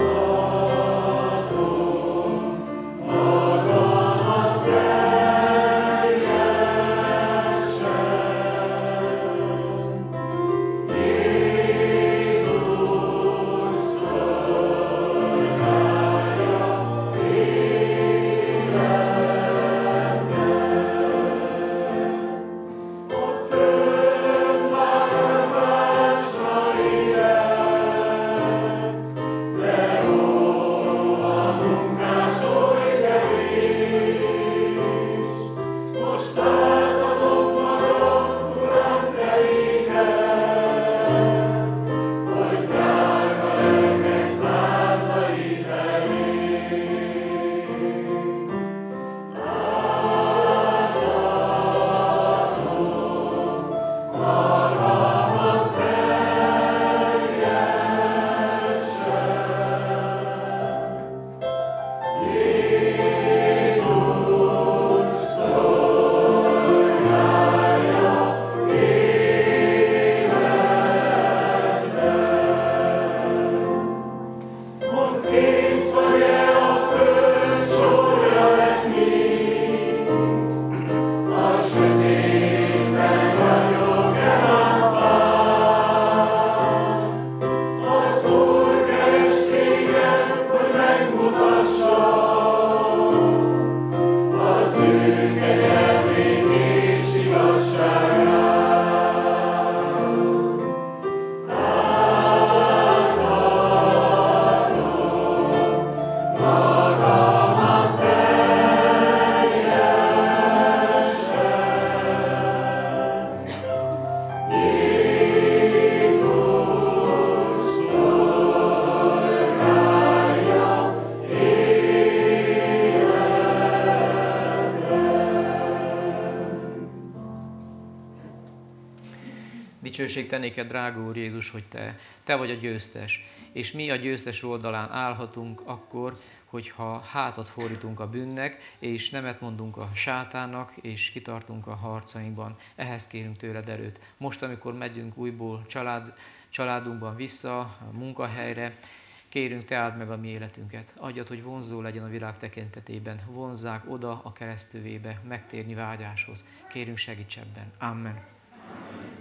Dicsőség te néked, drága Úr Jézus, hogy te vagy a győztes, és mi a győztes oldalán állhatunk akkor, hogyha hátat fordítunk a bűnnek, és nemet mondunk a sátánnak, és kitartunk a harcainkban. Ehhez kérünk tőled erőt. Most, amikor megyünk újból családunkban vissza, a munkahelyre, kérünk, te áld meg a mi életünket. Adjad, hogy vonzó legyen a világ tekintetében. Vonzzák oda a keresztővébe, megtérni vágyáshoz. Kérünk, segíts ebben. Amen.